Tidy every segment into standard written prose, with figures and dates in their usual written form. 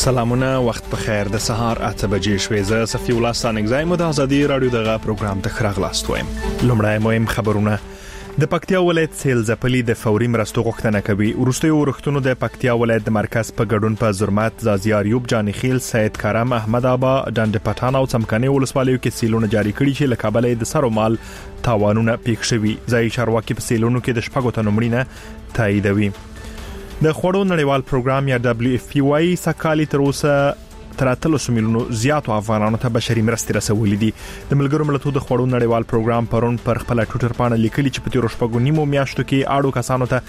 سلامونه وخت په خیر د سهار 8 بجې شوې زه صفي الله ستانګزای مو د ازادي رادیو دغه پروګرام ته خراغلاست وایم. لومړی مهم خبرونه. د پکتیا ولایت سیل ځپلي د فوري مرستو غوښتنه کوي. وروستیو ورښتونو د پکتیا ولایت د مرکز په ګډون په زرمت، زازیار یوب، جانخیل، سید کرم، احمد ابا، ډنډ پټان او څمکني ولسوالیو کې سیلونه جاری کړي چې له کابل د سر او مال تاوانونه پیښ شوي. ځای چارواکي په سیلونو کې د شپږو تنو مړینه تاییدوي. د خوړو نړیوال پروګرام یا WFP سکالي تر اوسه تر 300 میلیونو زیاتو افغانانو ته بشري مرستې رسولې دي. د ملګرو ملتونو د خوړو نړیوال پروګرام پرون پر خپل ټویټر باندې لیکلي چې په تیر شپږو نیمو میاشتو کې اړو کسانو ته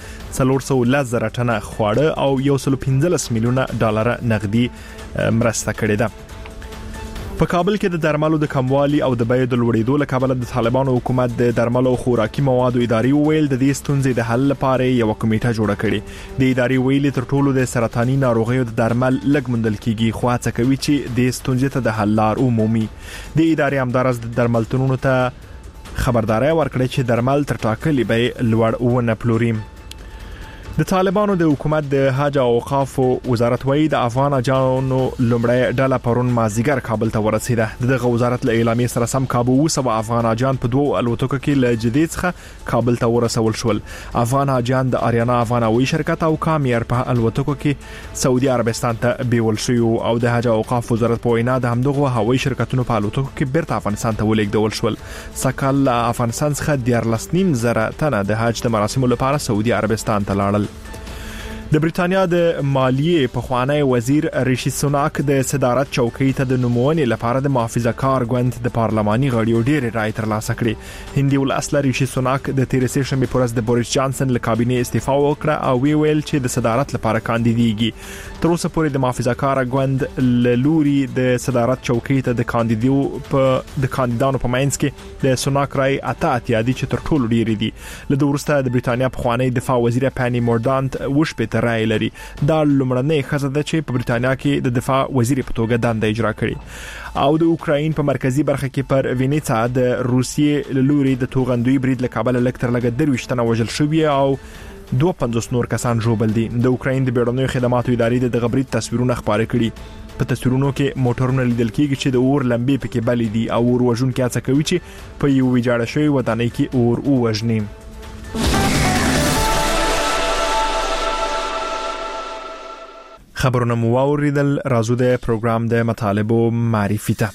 410 ټنه خواړه او 115 میلیونه ډالر نقدي مرسته کړې ده. په کابل کې د درملو د کموالي او د بیې د لوړېدو له کبله د طالبانو حکومت د درملو او خوراکي موادو ادارې ویل د دې ستونزې د حل لپاره یو کمیټه جوړه کړې. د ادارې ویلي تر ټولو د سرطاني ناروغیو د درمل لږ موندل کیږي، خو هڅه کوي چې د ستونزې ته د حل لار عمومي. د ادارې همدارس د درملتونونو ته خبرداري ورکړه چې درمل تر ټاکلي بیې لوړ ونه پلوري. د طالبانو د حکومت د حج او اوقاف وزارت وایي د افغان اجانو لومړی ډله پرون مازیګر کابل ته ورسېده. دغه وزارت له اعلامیې سره سم کابو 200 افغان اجان په 2 الوتکو کې له جدې څخه کابل ته ورسول شول. افغان اجان د آریانا افغان هوایي شرکت او کامیر په الوتکو کې سعودي عربستان ته بیول شوی او د حج او اوقاف وزارت په وینا د همدغه هوایي شرکتونو په الوتکو کې بیرته افغانستان ته ولېږدول شول. سکهال افغانستان څخه 14.5 تنه د حج د مراسمو لپاره سعودي عربستان ته لاړل. د بریټانیا د مالیې پخوانی وزیر ریشي سوناک د صدارت چوکۍ ته د نومونې لپاره د محافظه‌کار ګوند د پارلماني غړیو ډېرې رائے ترلاسه کړې. هندي ول ریشي سوناک د 13 شنبه پر ورځ د بوریس جانسن له کابینې استعفا وکړه او ویل چې د صدارت لپاره کاندیدېږي. تر اوسه پورې د محافظه‌کار ګوند له لوري د صدارت چوکۍ ته د کاندیدانو په منځ کې د سوناک رائے 8 یادي چې تر ټولو ډېرې دي. له وروسته د بریټانیا پخوانی دفاع وزیر پانی مورډانت وشپې رائے لري. دا لومړنۍ ښځه ده چې په بریټانیا کې د دفاع وزیر په توګه دنده اجرا کړي. او د اوکراین په مرکزی برخه کې پر وینیڅا د روسیې لوري د توغندوی برید له کابل لکتر لګ 23 تنه وژل شوی او 52 نور کسان ژوبل دي. د اوکراین د بیړنیو خدماتو ادارې د غبرید تصویرونه خپاره کړي. په تصویرونو کې موټرونه لیدل کېږي چې د اور لمبې پکې بلې دي او اور وژونکي هڅه کوي چې په یو ویجاړه شوی ودانۍ کې اور ووژني. خبرونه مو واوریدل. راځو د پروګرام د مطالبو معرفي ته.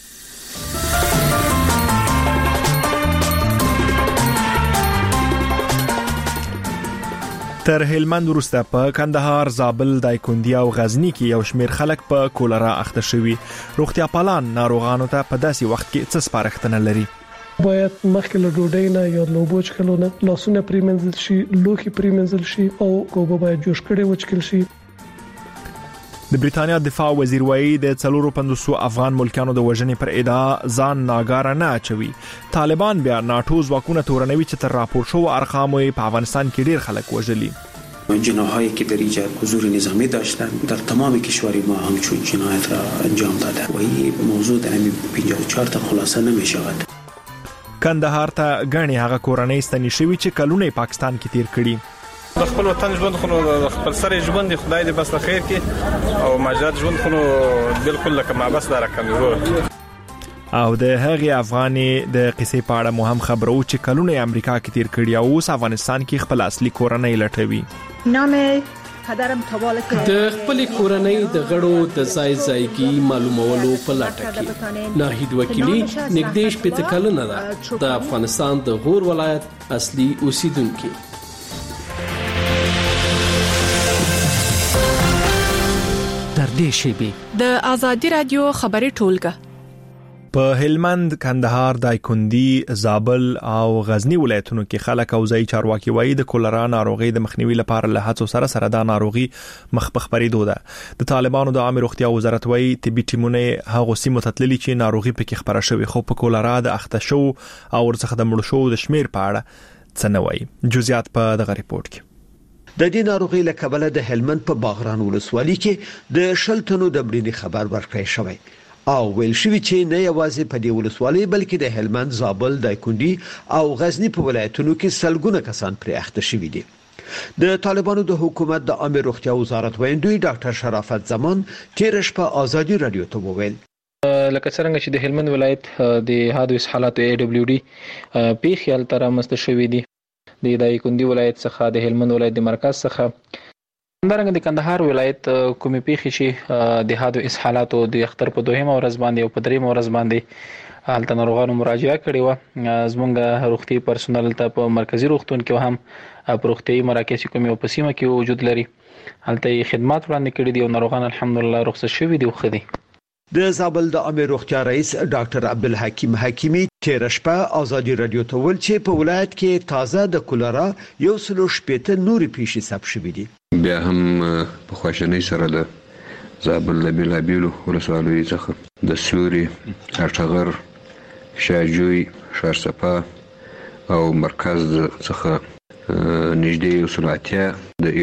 تر هلمند وروسته په کندهار، زابل، دایکندي او غزنی کې یو شمېر خلک په کولرا اخته شوي. روغتیا پالان ناروغانو ته په داسې وخت کې څه سپارښتنه لري؟ باید مخکې له ډوډۍ نه یا لوبو چکلو نه لاسونه پریمنځل شي، لوښي پریمنځل شي او کوبه باید جوش کړي وچکل شي. د بریټانیا دفاع وزیر وایي د 450 افغان ملکانو د وژنې پر ادعا ځان ناګاره نه اچوي. طالبان بیا ناتو ځواکونه تورنوي چې تر راپور شو ارقامو په افغانستان کې ډیر خلک وژلي. جناحایی که در اینجا حضور نظامی داشتند در تمام کشور ما همچون جنایت را انجام داده و این موضوع در همین 54 تا خلاصه نمی شود. کندهار ته غني هغه کورنۍ ستنې شوی چې کلونه پاکستان کې تیر کړي. د خپل وطن ژوند خو د خپل سره ژوند خدای دې بس خیر کې او ماجرات ژوند خو بالکل لکه ما بس دار کمزور. او د هغه افغاني د قصې په اړه مهم خبرو چې کلونه امریکا کې تیر کړي او اوس افغانستان کې خپل اصلي کورنۍ لټوي. نامې قدرم تواله کې د خپل کورنۍ د غړو د ځایګي معلومولو په لټه کې ناهید وکیلی نګدیش پتکلنه ده د افغانستان د غور ولایت اصلي اوسیدونکو. د آزادی رادیو خبري ټولګه په هلمند، کندهار، دایکندي، زابل او غزنی ولایتونو کې خلک او ځای چارواکي وایي د کولرا ناروغي د مخنیوي لپاره له هڅو سره دا ناروغي مخ په خبرېدو ده. د طالبانو د عامه روغتیا وزارت وایي طبي ټیمونه هغه سیمو ته تللي چې ناروغي پکې خبره شوې، خو په کولرا د اخته شو او ورڅخه د مړ شو د شمیر په اړه څه نه وایي. جزئیات په دغه ریپورت کې. د دې ناروغي له کبله د هلمند په باغران ولسوالۍ کې د شلتنو د مړینې خبر ورکړی شوی او ویل شوی چې نه یوازې په دې ولسوالۍ بلکې د هلمند، زابل، دایکندي او غزنی په ولایتونو کې سلګونه کسان پرې اخته شوي دي. د طالبانو د حکومت د عامه روغتیا وزارت ویاندوی ډاکټر شرافت زمان تیر شپه آزادي رادیو ته وویل لکه څنګه چې د هلمند ولایت د حادث حالات AWD په خیال تر مست شوې دي د دایکندي ولایت څخه د هلمند ولایت د مرکز څخه همدارنګه د کندهار ولایت کومې پیښې چې د حادث حالات د اختر په دوهمه ورځ باندې او په دریمه ورځ باندې هلته ناروغانو مراجعه کړې و زمونږ روغتي پرسونل ته په مرکزی روغتون کې هم په روغتي مراکز کومې په سیمه کې وجود لري هلته خدمات وړاندې کړي دي او ناروغان الحمدلله رخصت شوي دي خو دي د زابل د عامه روغتیا رئیس ډاکټر عبدالحکیم حکیمی تیر شپه آزادي رادیو ته ویل چې په ولایت کې تازه د کولرا 180 نوري پیښې ثبت شوې دي بیا هم په خواشنۍ سره د زابل د بلابیلو ولسوالیو څخه د سوري اټغر شاجوی شارسپا او مرکز څخه نږدې وسلاتیا د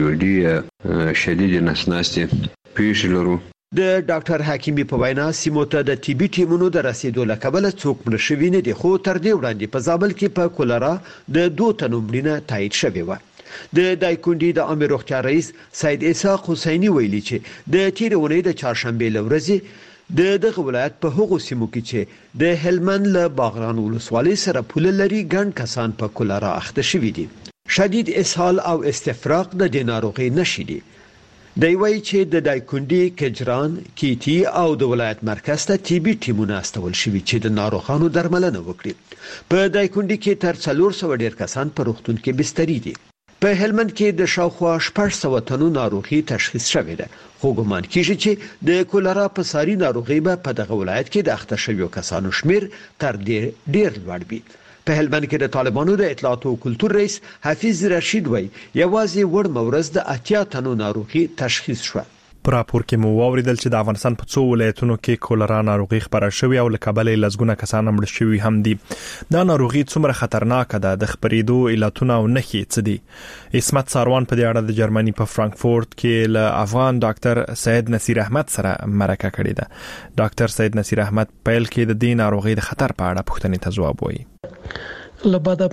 AWD شدید نسناستي پیښې لرو د ډاکټر حکیمی په وینا سیمو ته د ټي بي ټیمونو د رسیدو لکبل څوک مړ شوی نه دي خو تر دې وړاندې په زابل کې په کولرا د 2 تنو مړینه تایید شوی و د دایکندي د عامه روغتیا رئیس سید اسحاق حسینی ویلي چې د تیرونې د چهارشنبه لورځي دغه ولایت په هغو سیمو کې چې د هلمند له باغران ولسوالۍ سره پوله لري ګڼ کسان په کولرا اخته شوي دي شدید اسهال او استفراغ د ناروغي نشي دي دی وایي چې د دایکندي کجران کیتی او د ولایت مرکز ته ټي بي ټیمونه استول شوي چې د ناروغانو درملنه وکړي په دایکندي کې تر 400 ډیر کسان په روغتون کې بستري دي په هلمند کې د شاوخوا 600 تنو ناروغي تشخیص شوې ده خو ګمان کیږي چې د کولرا په ساري ناروغي په دغه ولایت کې د اخته شویو کسانو شمیر تر ډیر لوړ وي په هلمند کې د طالبانو د اطلاعات او کلتور رئیس حفیظ رشید وای یوازې وړ مورز د 80 تنو ناروغي تشخیص شو په راپور کې مو واوریدل چې د افغانستان په څو ولایتونو کې کولرا ناروغي خبره شوې او لکبلې لزګونه کسان مړ شوي هم دي دا ناروغي څومره خطرناک ده د خبرېدو علتونه او نښې څه دي اسمت ساروان په دې اړه د جرمني په فرانکفورت کې له افغان ډاکټر سید نصیر احمد سره مرکه کړې ده ډاکټر سید نصیر احمد پیل کې د دې ناروغي د خطر په اړه پوښتنې ته جواب وایي لبادب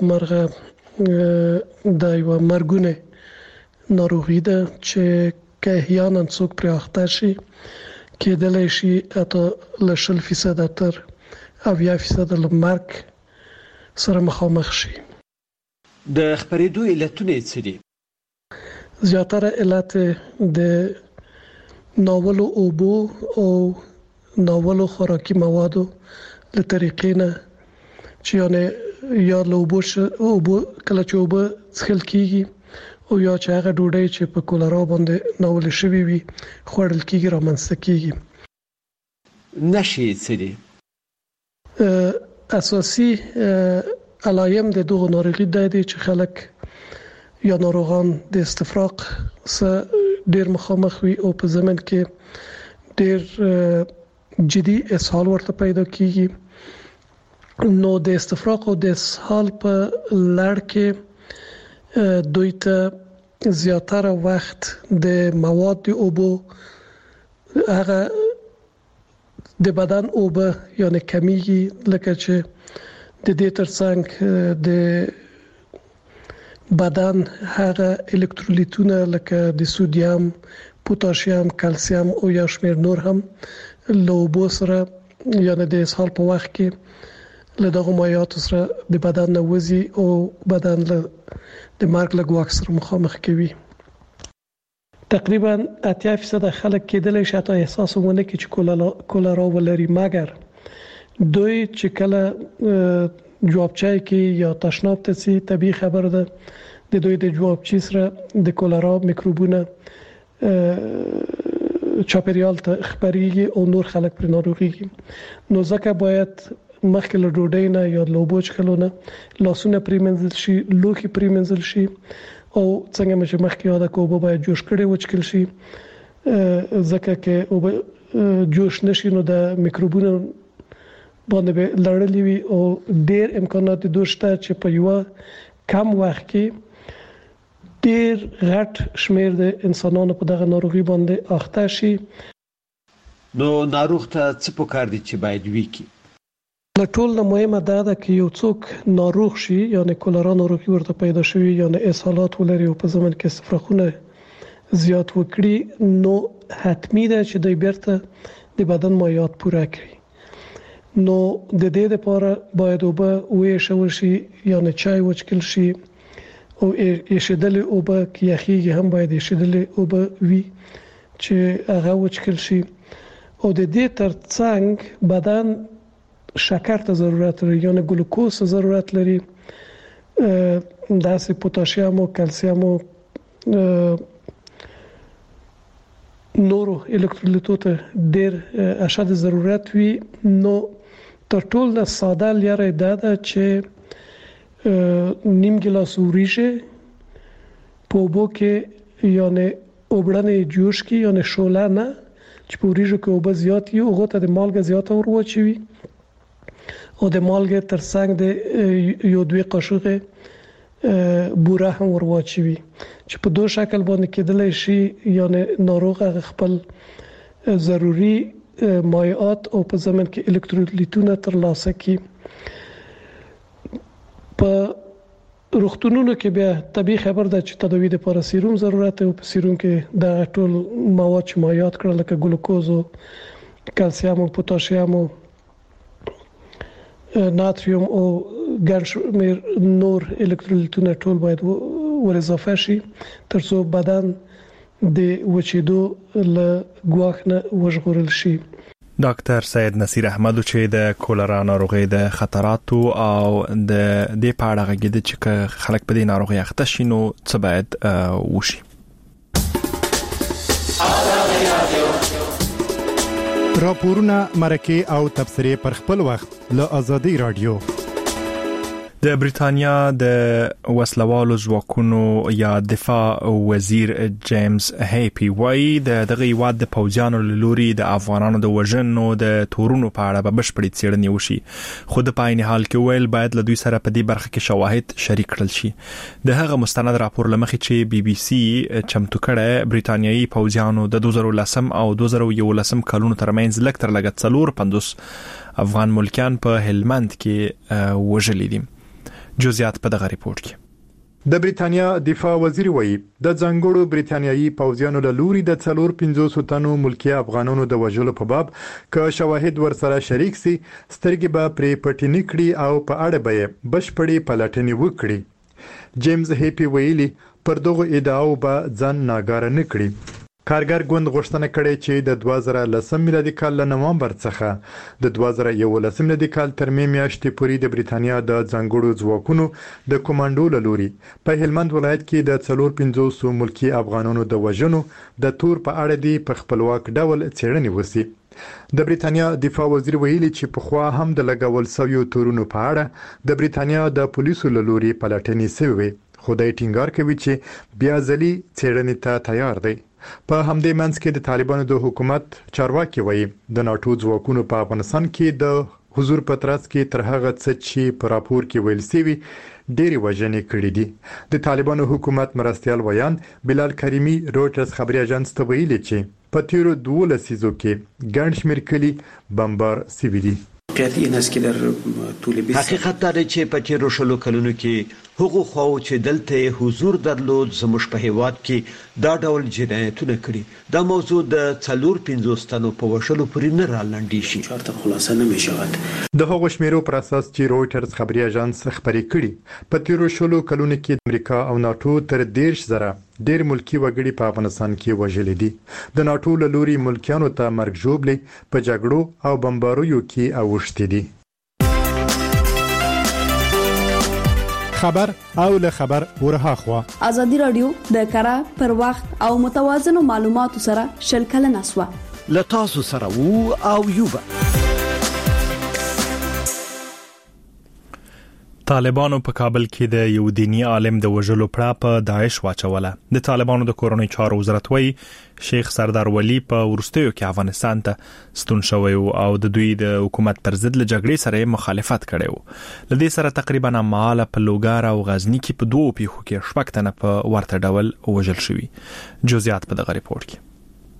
مرغه د یو مرګونه ناروغي ده چې که احیانا څوک پر اخته شي کېدلی شي اته له 0% تر 80% له مرګ سره مخامخ شي د خبرېدو علتونه څه دي زیاتره علت د ناولو اوبو او ناولو خوراکي موادو له طریقې نه چې یعنی یا له اوبو کله چې اوبه څښل کیږي او یا چې هغه ډوډۍ چې په کولرا باندې ناول شوی وي خوړل کیږي رامنځته کیږي نشي څه دي اساسي علایم د دغه ناروغي د دې چې خلک یا ناروغان د استفراغ سره ډیر مخامخ وي او په زمن کې ډیر جدي اسهال ورته پیدا کیږي نو د استفراغ او د اسهال په لړ کې دوی ته زیاتره وخت د مواد اوبو هغه د بدن اوبه یعنی کمیږي لکه چې د دې ترڅنګ د بدن هغه الکترولیتونه لکه د سودیم پوتاشیم کلسیم او یا شمیر نور هم لوبو سره یعنی د اسهال په وخت کې له دغه مایعات سره د بدن نوځي او بدن له د مرګ له ګواښ سره مخامخ کوي تقریبا 80% خلک کېدلی شي ته احساس ونه کوي چې کولرا ولري مګر دوی چې کله جوابچای کې یا تشناب ته سي طبي خبر ده د دوی د جوابچي سره د کولرا میکروبونه چاپیریال ته خبريږي او نور خلک پر ناروغيږي نو ځکه باید مخکې له ډوډۍ نه یا لوبو چکلونه لاسونه پریمنځل شي لوښي پریمنځل شي او څنګه چې مخکې یاد کوو باید جوش کړي وچکل شي ځکه چې او جوش نشي نو د میکروبونو باندې لړلې وي او ډېر امکانات دوشته چې په یو کم وخت کې ډېر غټ شمیر د انسانانو په دغه ناروغي باندې اخته شي نو ناروغ ته څه پکار دي چې باید وکړي له ټول نه مهمه ده چې یو څوک ناروغ شي یعنی کولرا ناروغي ورته پیدا شوي یعنی اسهالات ولري او په زمن کې استفراغونه زیات وکړي نو حتمی ده چې د بیرته د بدن مایعات پوره کړي. نو د دې لپاره باید اوبه وېښول شي یعنی چای وڅښل شي او ایشدل اوبه کې یخیږي هم باید ایشدل اوبه وي چې هغه وڅښل شي او د دې ترڅنګ بدن شکر ته ضرورت لري یعنی ګلوکوز ته ضرورت لري داسې پوتاشیم او کلسیم او نورو الکترولیتو ته ډېر اشد ضرورت وي. نو تر ټولو ساده لاره ده چې نیم ګلاس وریجې په اوبو کې یعنی اوبړنې جوش کې یعنی شوله نه چې په وریجو کې اوبه زیات یو هغه ته د مالګه زیاته ورواچوي او د مالګې ترڅنګ د یو دوه قاشق بوره هم ورواچوي چې په دوه شکل باندې کېدلی شي یعنی ناروغ خپل ضروري مایعات او په ضمن کې الکترولیتونه ترلاسه کړي. په روغتونونو کې بیا طبي خبر ده چې تداوی لپاره سیروم ضرورت او په سیروم کې د ټول مواد چې مایعات کړل لکه ګلوکوز او کلسیم او پوتاشیم او ناتریوم او ګڼ نور الکترولیتونه ټول باید ور اضافه شي ترڅو بدن د وچېدو له ګواښ نه وژغورل شي. ډاکټر سید نصیر احمد چې د کولرا ناروغي د خطراتو او د دې پاړه غږیده چې خلک په دې ناروغي اخته شي نو څه باید وشي. راپورونه مرکه او تبصره پر خپل وخت له آزادي رادیو. د بریتانیا د وسلوالو ځواکونو یا دفاع وزیر جیمز هیپی وایي دغه یواد د پوځیانو لوري د افغانانو د وژنو د تورونو په اړه به بشپړې څېړنې وشي خو د پاین حال کې ویل باید له دوی سره په دې برخه کې شواهد شریک کړل شي. د هغه مستند راپور لمخې چې بي بي سي چمتو کړه بریتانیایي پوځیانو د 2010 او 2011 کلونو ترمنځ لږ تر لږه 450 افغان ملکیان په هلمند کې وژلي دي. جزئیات په دغه ریپورت کې. د بریتانیا دفاع وزیر وایي د ځنګړو بریتانیایي پوځیانو له لوري د 450 تنو ملکی افغانانو د وژلو په باب که شواهد ورسره شریک سي سترګې به پرې پټې نکړي او په اړه به بشپړې پلټنې وکړي. جیمز هیپی ویلي پر دغه ادعاو به ځان ناګاره نکړي. کارګر ګوند غوښتنه کړې چې د 2010 میلادي کال له نومبر څخه د 2011 میلادي کال تر میاشتې پورې د بریتانیا د ځنګړو ځواکونو د کمانډو له لوري په هلمند ولایت کې د 450 ملکی افغانانو د وژنو د تور په اړه دی په خپلواک ډول څېړنې وسی. د بریتانیا دفاع وزیر ویلي چې په خوا هم د لګول سویو تورونو په اړه د بریتانیا د پولیسو له لوري پلټنې شوې خو د ټینګار کوي چې بیا ځلې څېړنې ته تیار دی. په همدې منځ کې د طالبانو د حکومت چارواکي وایي د ناتو ځواکونو په افغانستان کې د حضور پترڅ کې تر هغه څه چې په راپور کې ویل شوی ډېری وژنې کړې دي. د طالبانو حکومت مرستيال ویان بلال کریمی روټرز خبري اژانس ته ویلي چې په تیرو 12 لسیزو کې ګڼ شمېر کلي بمبار شوي دي. حقیقت دا دی چې په تیرو شلو کلونو کې هغه خو چې دلته حضور درلود زموږ په هیواد کې دا ډول جنایتونه کړي. دا موضوع د 450 تنو په وشلو پورې نه رالنډي شي. چارته خلاصه نه میشود. د هغو شمیرو پر اساس چې روټرز خبري اژانس خبري کړي په تیرو شلو کلونو کې امریکا او ناتو تر 10,000 ډېر ملکی وګړي په افغانستان کې وژل دي. د ناتو له لوري ملکیانو ته مرګ ژوبلې په جګړو او بمباریو کې اوښتي دي. خبر او له خبر ورها خوا ازادي رادیو د کارا پر وخت او متوازن معلوماتو سره شلکل نسوه لتاسو سره وو او یوبا. طالبانو په کابل کې د یو دینی عالم د وژلو پړه په داعش واچوله. د طالبانو د کورونی چارو وزارت وایي شیخ سردار ولی په ورستیو کې افغانستان ته ستون شوی او د دوی د حکومت پر ضد له جګړې سره مخالفت کړي وو. لدې سره تقریبا مال په لوګار او غزنی کې په دوه پیښو کې شپږ تنه په ورته ډول وژل شوی. جزئیات په دغه ریپورت کې.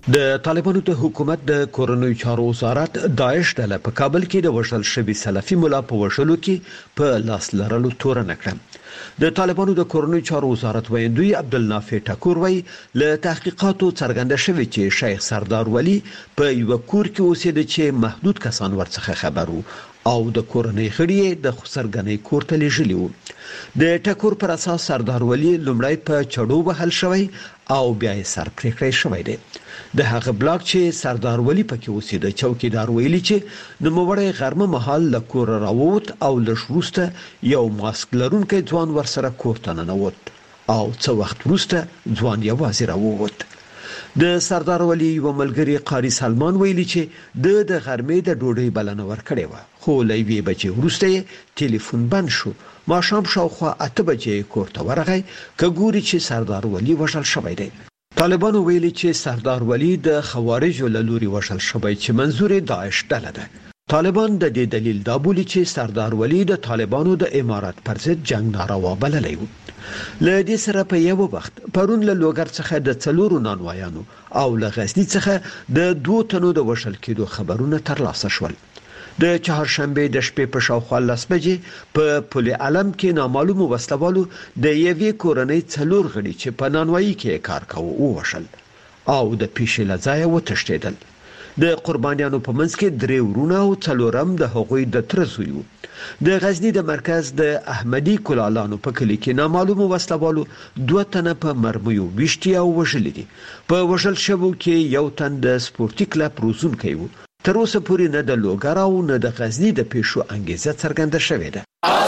د طالبانو د حکومت د کورنیو چارو وزارت داعش ډله په کابل کې د وژل شوي سلفي مولا په وژلو کې په لاس لرلو تورن کړه. د طالبانو د کورنیو چارو وزارت ویاندوی عبدالنافع ټکور وایي له تحقیقاتو څرګنده شوی چې شیخ سردار ولی په یو کور کې اوسېده چې محدود کسان ورڅخه خبر وو او د کورنۍ غړي د خسرګنۍ کور ته لیږلي وو. د ټکور پر اساس سردار ولی لومړی په چړو وهل شوی او بیا یې سر پرې کړی شوی دی. د هغه بلاک چې سردار ولی پکې اوسېده چوکیدار ویلي چې نوموړی غرمه مهال له کور راووت او لږ وروسته یو ماسک لرونکی ځوان ورسره کور ته ننوت او څه وخت وروسته ځوان یوازې راووت. د سردار ولی یو ملګری قاری سلمان ویلي چې د غرمې د ډوډۍ بلنه ورکړې وه خو له یوې بجې وروسته یې ټلیفون بند شو. ماښام شاوخوا 8 بجې کور ته ورغی که ګوري چې سردار ولی وژل شوی دی. طالبانو ویلي چې سردار ولی د خوارجو له لوري وژل شوی چې منظور داعش ډله ده. طالبان د دې دلیل دا بولي چې سردار ولی د طالبانو د امارات پر ضد جنگ ناروا بللی و. له دې سره په یو وخت پرون له لوګر څخه د 4 نانوایانو او له غزنی څخه د 2 تنو د وژل کېدو خبرونه ترلاسه شول. د چهارشنبه د شپې په شاوخوا 10 بجې په پل علم کې نامعلوم وسلوالو د یوې کورنۍ 4 غړي چې په نانوایي کې کار کاوه ووژل او د پیښې له ځایه وتښتېدل. د قربانیانو په منځ کې 3 ورونه او 4 د هغوی د تر زوی وو. د غزنی د مرکز د احمدي کلالانو په کلی کې نامعلوم وسلوالو 2 تنه په مرمیو وشتي او وژل دي. په وژل شوو کې یو تن د سپورتي کلب روزونکی وو. تر اوسه پورې نه د لوګر او نه د غزنی د پیښو انګیزه څرګنده شوې ده.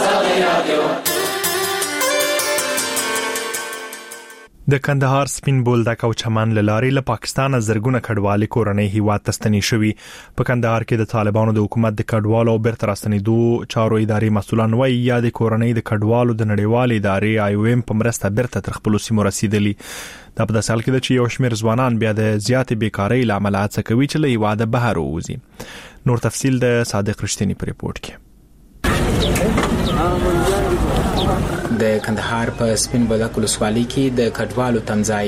د کندهار سپین بولدک او چمن لاري له پاکستان زرګونه کډوالي کورنۍ هیواد تستنی شوی. په کندهار کې د طالبانو د حکومت د کډوالو بیرته راستنیدو چارو ادارې مسولان وایي یا د کورنۍ د کډوالو د نړیوال ادارې IOM په مرسته بیرته تر خپل سیمو رسیدلی. دا په داسې حال کې ده چې یو شمېر ځوانان بیا د زیاتې بیکارۍ له امله هڅه کوي چې له هیواده بهر ووځي. نور تفصیل د صادق رښتینی په ریپورت کې. د کندهار په سپین بولدک ولسوالۍ کې د کډوالو تمځای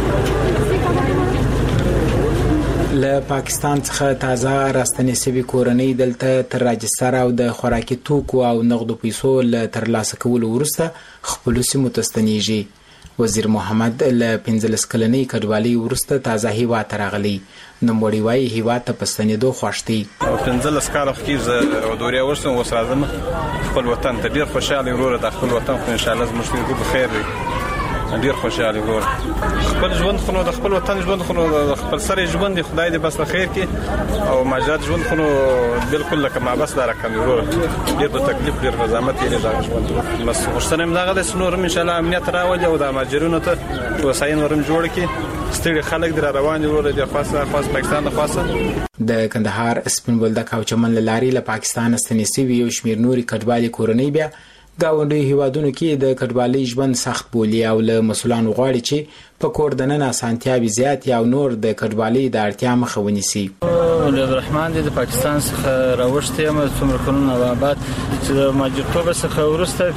له پاکستان څخه تازه راستنې شوی کورنۍ دلته تر راجستر او د خوراکي توکو او نغدو پیسو له ترلاسه کولو وروسته خپل سیمو ته ستنیږي. وزیر محمد له 15 کلنۍ کډوالۍ وروسته تازه هیواد ته راغلی. نوموړی وایي هیواد ته په ستنېدو خوښ دی. 15 کاله کې زه دوریا ورسم اوس راځم خپل وطن ته. ډېر خوشاله وروره د خپل وطن خو ان شاء الله زموږ ټول په خیر وي. ډېر خوشاله وروره خپل ژوند خو د خپل وطن ژوند خو د خپل سره ژوند دی. خدای دې بس خیر کې او ماجرات ژوند خو بالکل لکه ما بس دار کم وروره. ډېر په تکلیف ډېر غزامت یې دا ژوند بس خوشتنم دغه د سنور ان شاء الله امنیت راولي او د ماجرونو ته وساین ورم جوړ کی ستړي خلک در روان دي وروره د خاص پاکستان د خاصه د کندهار سپین بولدک او چمن لاري له پاکستان ستنیسي یو شمیر نوري کډوالي کورنۍ بیا گاونډي هیوادونو کې د کډوالۍ ژوند سخت بولي او له مسولانو غواړي چې په کور دننه اسانتیاوي زیات یا نور د کډوالۍ د اړتیا مخه ونیسي. عبدالرحمن د پاکستان څخه راوښتي یم څومره کلونه بعد چې د ماجرتوب څخه ورسته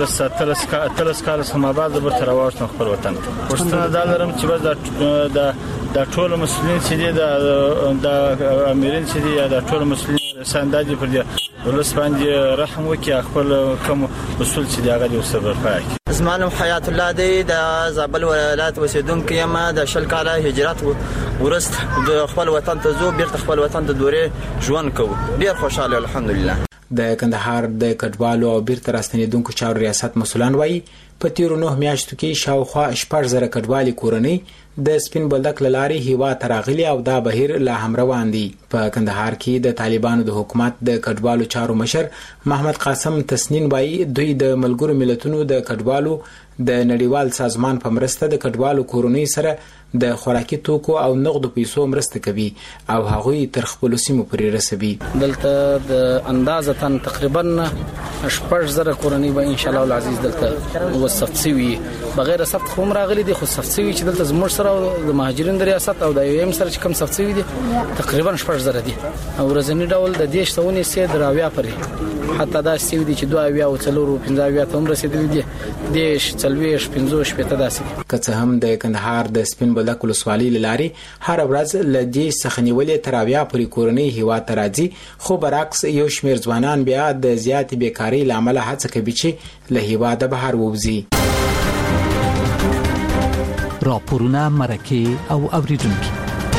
15 کال سم بعد د برتر راوښتم خپل وطن. پښتنه دا لرم چې بس د ټول مسلمانین چې دي د امیرین چې دي د ټول مسلمانین سانداجي پر دي ولس باندې رحم وکي خپل کوم اصول چې دغه د صبر پاک. زمانم حیات الله دی د زابل ولایت اوسیدونکو یم. د شل کاله هجرت ورست د خپل وطن ته زو بیرته خپل وطن ته دورې ژوند کوو. ډیر خوشاله الحمدلله. د کندهار د کډوالو او بیرته راستنیدونکو چارو ریاست مسولان وایي په تیرو 9 میاشتو کې شاوخوا 14,000 کډوالي کورنۍ د سپین بولدک لاري هیواد ته راغلي او دا بهیر لا هم روان دي. په کندهار کې د طالبانو د حکومت د کډوالو چارو مشر محمد قاسم تسنین وایي دوی د ملګرو ملتونو د کډوالو د نړیوال سازمان په مرسته د کډوالو کورنۍ سره د خوراکي توکو او نغدو پیسو مرسته کوي او هغوی تر خپل سیمو پورې رسوي. دلته د اندازه تقریبا 14,000 کورنۍ به ان شاء الله العزیز دلته و سخت سوي بغیر سخت خو راغلي دي خو سخت سوي چې دلته زموږ سره د مهاجرین د ریاست او د یو ایم سره چې کم سخت سوي دي تقریبا 4000 دي او ورځنی ډول د دې شتونې سي دراویا پرې حتی دا سوي دي چې 2 او 4 ته هم رسیدلي دي د 40 15 شپته داسې که څه هم د کندهار د سپین بولدک ولسوالۍ لاري هر ورځ لدی سخنیولې تراویا پرې کورنۍ هوا تراځي خو برعکس یو شمیر ځوانان بیا د زیات بیکاری لامل هڅه کوي چې له هوا د بهر ووزي. راپورونه مرکه او اوریدونکو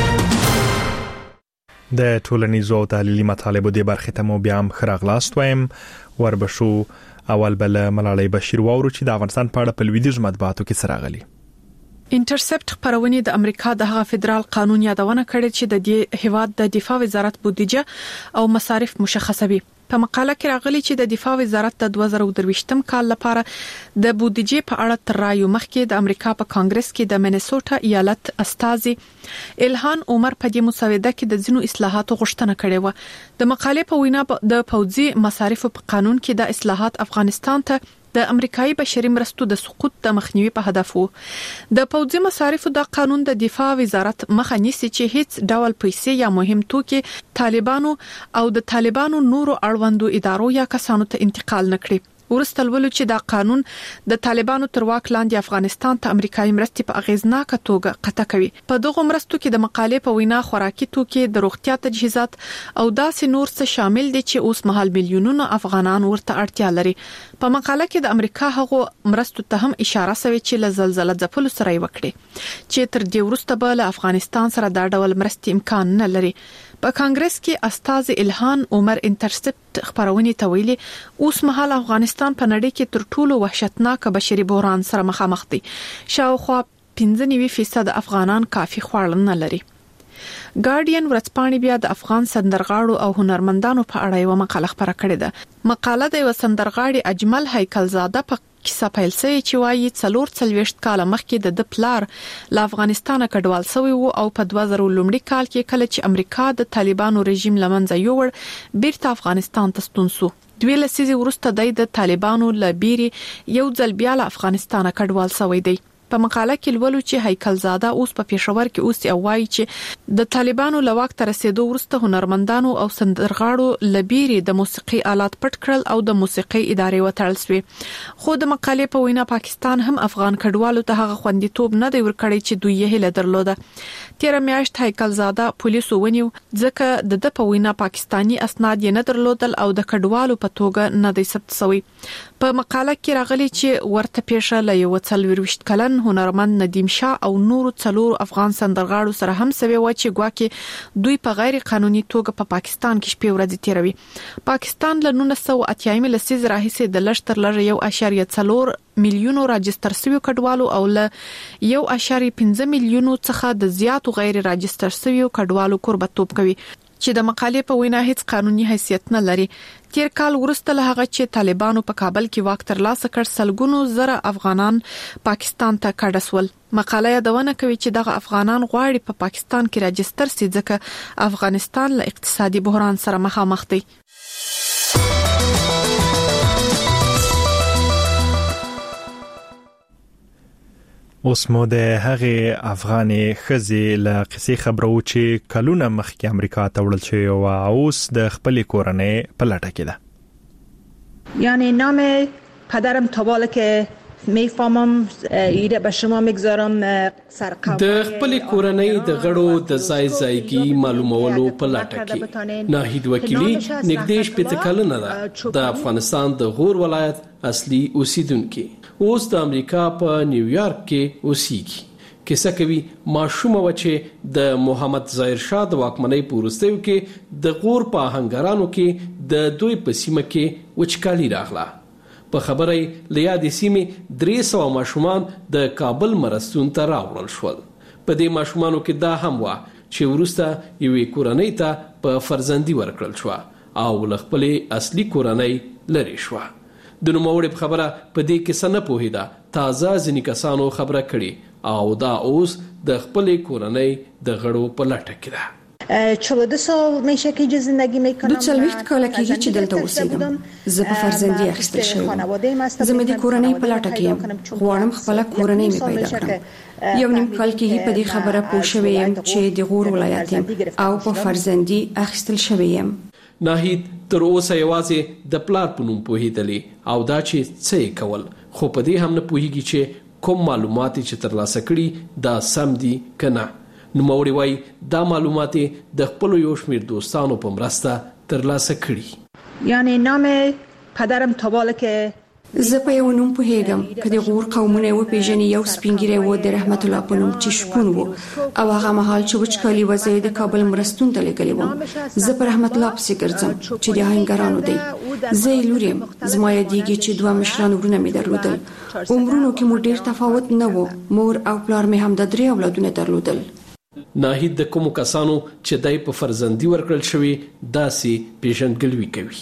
د ټولنیزو او تحلیلي مطالبو د برخې ته مو بیا هم خراغلاست وایم وربشو اول بل ملالۍ بشیر وورو چې د افغانستان په اړه په لویدیځ مطبوعاتو کې سراغلي. انټرسپټ خبرونه د امریکا د هغه فدرال قانون یادونه کړې چې د دې هیواد د دفاع وزارت بودیجه او مصارف مشخصوي. په مقاله کې راغلي چې د دفاع وزارت د 2023م کال لپاره د بودیجې په اړه تر رایو مخکې د امریکا په کانګرس کې د مینیسوټا ایالت استازي الهان عمر په دې مسوده کې د ځینو اصلاحاتو غوښتنه کړې و. د مقالې په وینا د پوځي مصارف په قانون کې د اصلاحات افغانستان ته د امریکایي بشري مرستو د سقوط د مخنیوي په هدف وو. د پوځي مصارفو د قانون د دفاع وزارت مخه نیسي چې هیڅ ډول پیسې یا مهم توکي طالبانو او د طالبانو نورو اړوندو ادارو یا کسانو ته انتقال نکړي. ورسته ولول چې دا قانون د طالبانو تر واک لاندې افغانستان ته امریکایي مرستې په اغیزناکه توګه قطع کوي. په دغه مرستو کې د مقالې په وینا خوراکي توکي، د روغتیا تجهیزات او داسې نور څه شامل دي چې اوس مهال میلیونونه افغانان ورته اړتیا لري. په مقاله کې د امریکا هغه مرستو ته هم اشاره شوی چې له زلزلې ځپلو سره وکړي چې تر دې وروسته به له افغانستان سره دا ډول مرستې امکان نه لري. په کانګرس کې استاد الهان عمر انټرسپټ خبرونه تویلي اوس مهال افغانستان په نړۍ کې تر ټولو وحشتناک بشري بحران سره مخامخ دي. شاوخوا 95% افغانان کافي خواړه نه لري. ګارډین ورځپاڼې بیا د افغان سندرغاړو او هنرمندانو په اړه یو مقاله خبره کړې ده. مقاله د یو سندرغاړي اجمل هیکلزاده په کیسه پیل شوی چې وايي 44 کال مخکې د پلار له افغانستان کډوال شوی وو او په 2000 لومړي کال کې کله چې امریکا د طالبانو رژیم لمنځه یوړ بیرته افغانستان ته ستون شو. 2 لسیزې وروسته د طالبانو لبيري یو ځل بیا له افغانستان کډوال شوی دی. په مقاله کې ولولو چې هیکلزاده اوس په پېښور کې اوس یو وایي چې د طالبانو لواک تر رسیدو وروسته هنرمندانو او سندرغاړو لبيري د موسیقي آلات پټ کړل او د موسیقي ادارې وتړل شوې. خو د مقالې په وینا پاکستان هم افغان کډوالو ته هغه خوندیتوب نه دی ورکړی چې دوی یې هله درلوده. تیر میاشت هیکلزاده پولیسو ونیو ځکه د په وینا پاکستانی اسناد یې نه درلودل او د کډوالو په توګه نه دی ثبت شوی. په مقاله کې راغلي چې ورته پیښه له یو 24 کلن هنرمند ندیم شاه او نورو 4 افغان سندرغاړو سره هم سوي و چې ګواکې دوی په غیر قانوني توګه په پاکستان کې شپې ورځې تیروي. پاکستان له 1980 لسیز راهیسې د لشتر لږ 1.4 میلیونو راجستر شوی کډوالو او له 1.5 میلیونو څخه د زیاتو غیر راجستر شوی کډوالو قربتوب کوي چې د مقالې په وینا هیڅ قانوني حیثیت نه لري. تیر کال وروسته له هغه چې طالبانو په کابل کې واک ترلاسه کړ سلګونو زره افغانان پاکستان ته کډسول. مقاله یادونه کوي چې دغه افغانان غواړي په پاکستان کې راجستر شي ځکه افغانستان له اقتصادي بحران سره مخامخ دی. اوس مو د هغه افغاني خزي له قصې خبرو چې کلونه مخکې امریکا ته وړل شوی او اوس د خپل کورنۍ په لټه کې ده. یعنی نام پدرم تا بالا که میفهمم ایده به شما میگذارم سرقوم د خپل کورنۍ د غړو د ځای معلومولو په لټه کې ناهید وکیلی نږدې شپږ کلونه ده د افغانستان د غور ولایت اصلي اوسیدونکو اوس د امریکا په نیویارک کې اوسېږي. کیسه کوي ماشومه و چې د محمد ظاهر شاه د واکمنۍ پورستیو کې د غور په هنګرانو کې د دوی په سیمه کې وچکالي راغله. په خبره لیاد سیمه 300 ماشومان د کابل مرستون ته راوړل شول. په دې ماشومانو کې دا هم و چې ورسته یوې کورنۍ ته په فرزندي ورکړل شو او له خپل اصلي کورنۍ لري شو. د نوموړي په خبره په دې کې څه نه پوهیده. تازه ځینې کسانو خبره کړي او دا اوس د خپل کورنۍ د غړو په لټه کې ده. 42 سال میشه که اینجا زندگی میکنم. 22 کال کېږي چې دلته اوسېږم. زه په فرزندي اخیستل شوم. زه مې د کورنۍ په لټه کې یم. غواړم خپل کورنۍ مې پیدا کړم. یو نیم کال کې په دې خبره پوه شوم چې د غور ولایت یم او په فرزندي اخیستل شوم. ناهید تر اوسه یوازې د پلار په نوم پوهېدلې او دا چې څه کول، خو په دې هم نه پوهیږي چې کوم معلومات چې ترلاسه کړي دا سم دي کنه. نوموړی وایي دا معلومات د خپل یو شمېر دوستانو په مرسته ترلاسه کړي. یعنی نام پدرم تا بالا که زه په یو نوم پوهیږم که د غور قومونه وپېژني. یو سپینګیری و د رحمت الله په نوم چې شپون و او هغه مهال چې وچکالي وه زه د کابل مرستون ته لېږلې وم. زه په رحمت الله پسې ګرځم چې د آهنګرانو دی. زه یې لور یم. زما یادېږي چې 2 مشران ورونه مې درلودل. عمرونو کې مو ډېر تفاوت نه و. مور او پلار مې هم د 3 اولادونه درلودل. ناهید د کومو کسانو چې دای په فرزندي ورکړل شوی داسې پیژندګلوي کوي.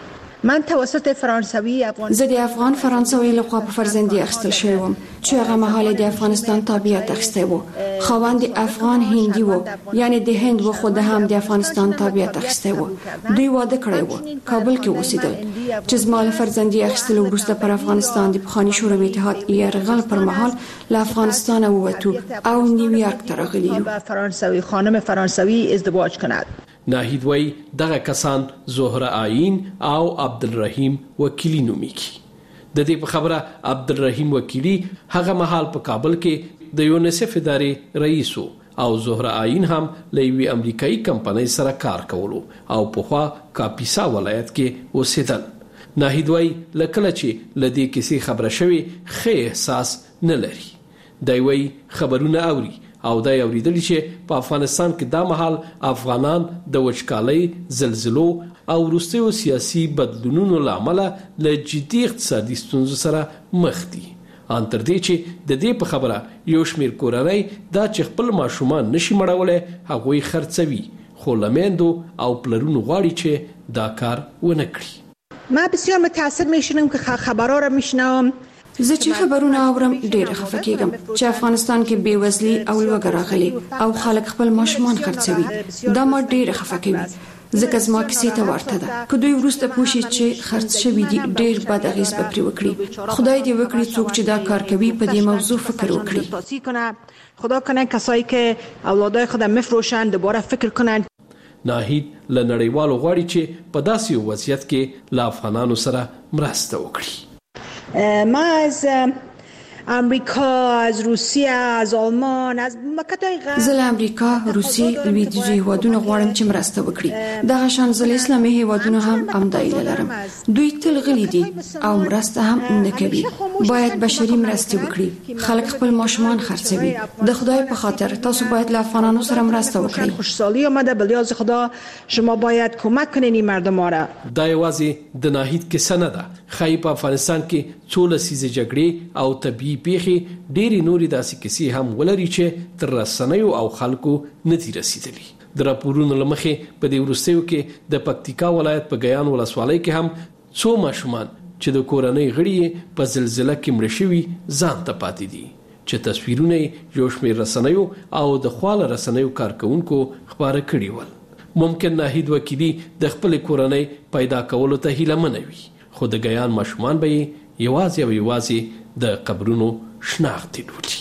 من توسط فرانسوي افغان زه د افغان فرانسوي لخوا په فرزندي اخیستل شوم چې هغه مهال د افغانستان تابعیت اخیستی و. خاوند افغان هندي و، یعنی د هند و، خو د هم د افغانستان تابعیت اخیستی و. دوی واده کړی و. کابل کې اوسېدل چې زما له فرزندي اخیستلو وروسته پر افغانستان د پخواني شوروي اتحاد یرغل پر مهال له افغانستان ووتو او نیویورک ته راغلي یو. فرانسوي خانم فرانسوي ازدواج کند. ناهید وای دغه کسان زهره آیین او عبدالرحیم وکیلی نومیږي. د دې په خبره عبدالرحیم وکیلی هغه مهال په کابل کې د یونیسف ادارې رئیس او زهره آیین هم له یوې امریکایي کمپنۍ سره کار کولو او پخوا کاپیسا ولایت کې اوسېدل. ناهید وای لکه چې لدې کیسې خبره شوی خې احساس نه لري. دی وای خبرونه اوري او دا اوریدلی چې په افغانستان کې دا مهال افغانان د وچکالۍ، زلزلو او وروستیو سیاسي بدلونونو له امله له جدي اقتصادي ستونزو سره مخ دي. ان تر دې چې د دې په خبره یو شمېر کورنۍ دا چې خپل ماشومان نشي مړولی هغوی خرڅوي، خو له میندو او پلرونو غواړي چې دا کار ونه کړي. ما بسیار متأثر میشم که خبرها را میشنوم. زه چې خبرونه اورم ډېر خفه کېږم چې افغانستان کې بېوزلي او لوږه راغلي او خلک خپل ماشومان خرڅوي. دا ما ډېر خفه کوي ځکه زما کیسې ته ورته ده. که دوی وروسته پوه شي چې خرڅ شوي دي ډېر بد اغېز به پرې وکړي. خدای دې وکړي څوک چې دا کار کوي په دې موضوع فکر وکړي. خدا کنه کسایی که اولادای خود میفروشن دوباره فکر کنن. ناهید له نړیوالو غواړي چې په داسې وضعیت کې له افغانانو سره مرسته وکړي. ما از امریکا، از روسیه، از آلمان، از مملکت‌های غرب زه له امریکا، روسیې، لویدیځو هیوادونو غواړم چې مرسته وکړي. دغه شان زه له اسلامي هیوادونو هم همدا هیله لرم. دوی تل غلي دي او مرسته هم نه کوي. باید بشري مرستې وکړي. خلک خپل ماشومان خرڅوي. د خدای په خاطر تاسو باید له افغانانو سره مرسته وکړئ. خوشحالی آمده بلیاز خدا شما باید کمک کنین این مردم را. دا یوازې د ناهید کیسه نه ده. خای په افغانستان کې څو لسیزې جګړې او طبي پیښې ډېری نورې داسې کیسې هم ولري چې تر رسنیو او خلکو نه دي رسیدلي. د راپورونو له مخې په دې وروستیو کې د پکتیکا ولایت په ګیان ولسوالۍ کې هم څو ماشومان چې د کورنۍ غړي په زلزلہ کې مړه شوي ځان ته پاتې دي چې تصویرونه یو شمېر رسنیو او د خواله رسنیو کارکونکو خبره کړي ول. ممکن ناهید وکیلی د خپل کورنۍ پیدا کولو ته هیله منوي، خو د ګیان ماشومان به یوازې او یوازې د قبرونو شناخت لولي.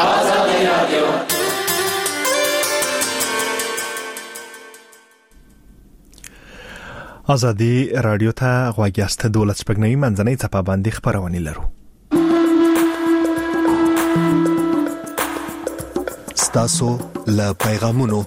ازادي رادیو ته غواګیاست دولت سپګنی منځنۍ څپه باندې خبرونه لرو. ستاسو له پیغامونو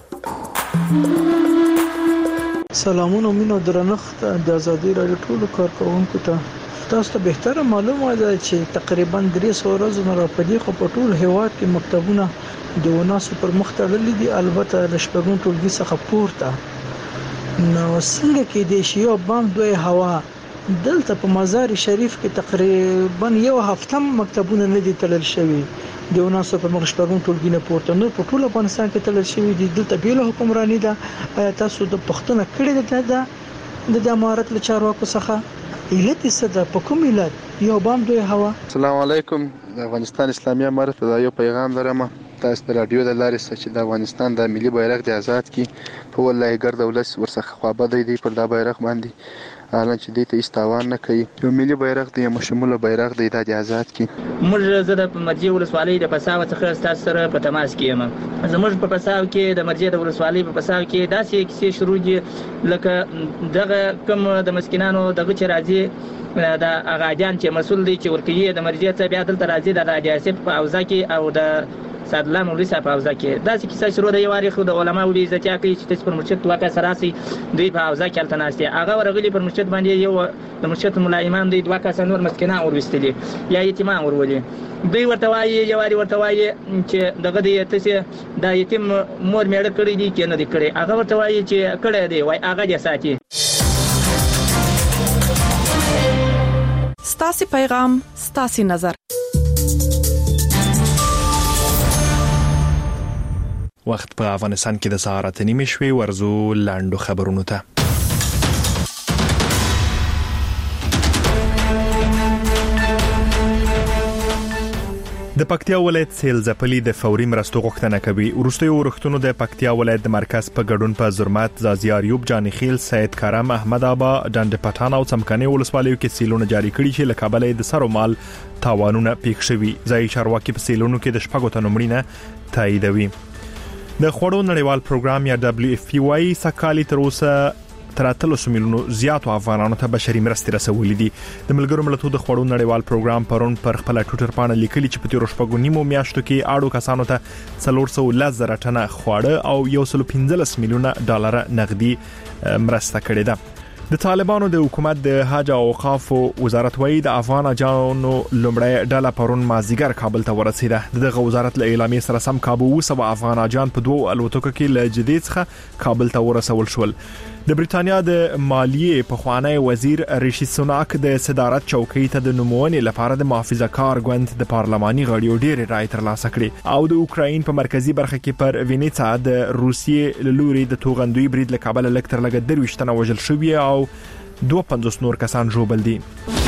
سلامونه مینه درنښت د ازادي رادیو ټولو کارکونکو ته. تاسو ته بهتره معلومه ده چې تقریبا 300 ورځې نه راپدې خو په ټول هیواد کې مکتبونه د وناسو پر مخ تړلي دي، البته د شپږم ټولګي څخه پورته. نو څنګه کې د شیو بام دوی هوا دلته په مزار شریف کې تقریبا یو هفته مکتبونه نه دي تړل شوي د وناسو پر مخ شپږم ټولګي نه پورته. نو په ټول افغانستان کې تړل شوي دي. دلته بیل حکمرانی ده. آیا تاسو د پښتنه کړی ده د امارت له چارواکو څخه علت څه ده؟ په کوم علت یو بام دوی هوا؟ السلام علیکم. د افغانستان اسلامي امارت ته یو پیغام لرم تاسو د رادیو د لارې چې د افغانستان د ملي بیرغ د آزاد کی په والله ګرد ولس ورڅخه خوابه دی پر دا بیرغ باندې حالان چې دې ته استاوان نه کوي یو ملي بیرغ دی مشموله بیرغ دی د آزاد کی موږ زه د مرجې ولسوالۍ د پساو څخه تاسو سره په تماس کې یم. زموږ په پساو کې د مرجې د ولسوالۍ په پساو کې داسې کیسې شروع دي لکه دغه کوم د مسکینانو دغه چې راځي د اغاجان چې مسول دی چې ورکیې د مرجې ته بیا دلته راځي د راجاسب په اوزا کې او د صادله مولوی صاحب حوزه کې داسې کیسه شروع د یو وارخ د علماء وی عزت کوي چې تاسو پر مرشد واقع سراسي دوی په حوزه کې الته ناشته هغه ورغلی پر مرشد باندې یو د مرشد مولا امام دوی دوه کسان نور مسکینان ورستلي یا یتیمان ورولي دوی ورته وایي یو واری ورته وایي چې دغه د تاسو د یتیم مور میړه کړی دي کې نه دي کړی هغه ورته وایي چې کړی دی وای هغه دې ساتي. ستاسي پیغام ستاسي نظر. وخت په افغانستان کې د سهار 8:30 شوي ورزو لاندو خبرونو ته. د پکتیا ولایت سیل ځپلي د فوري مرستو غوښتنه کوي. وروستیو ورښتونو د پکتیا ولایت د مرکز په ګډون په زرمت، زازیار یوب، جانخیل، سید کرم، احمد ابا، ډنډ پټان او څمکني ولسوالیو کې سیلونه جاری کړي چې له کابل د سر او مال تاوانونه پیښ شوي. ځای چارواکي په سیلونو کې د شپږو تنو مړینه تاییدوي. د خوړو نړیوال پروګرام یا WFP سکالي تر اوسه تر 300 میلیونو زیاتو افغانانو ته بشري مرستې رسولې دي. د ملګرو ملتونو د خوړو نړیوال پروګرام پرون پر خپل ټوټر پاڼه لیکلي چې په تیر شپږو نیمو میاشتو کې اړو کسانو ته 410 ټنه خواړه او 115 میلیونه ډالر نقدي مرسته کړې ده. د طالبانو د حکومت د حج او اوقاف وزارت وایي د افغان اجانو لومړی ډله پرون مازیګر کابل ته ورسیده. دغه وزارت له اعلامیې سره سم کابو 200 افغان اجان په 2 الوتکو کې له جدي څخه کابل ته ورسول شول. د بریټانیا د مالیې په خوانی وزیر ریشي سوناک د صدارت چوکۍ ته د نومونې لپاره د محافظه کار ګوند د پارلماني غړیو ډېر رائے ترلاسه کړې او د اوکراین په مرکزی برخه کې پر وینیڅا د روسیې لوري د توغندوی برید له کابل لکتر لګ 23 تنه وژل شوی او 52 نور کسان ژوبل دي.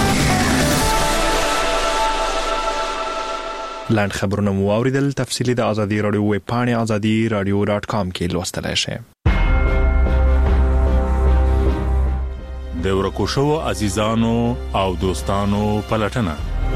لاند خبرونه مو اوریدل. تفصیلی د ازادي رادیو ویب پاڼه azadi.radio.com کې لوستلای شئ. د ورکو شو عزیزانو او دوستانو پلټنه.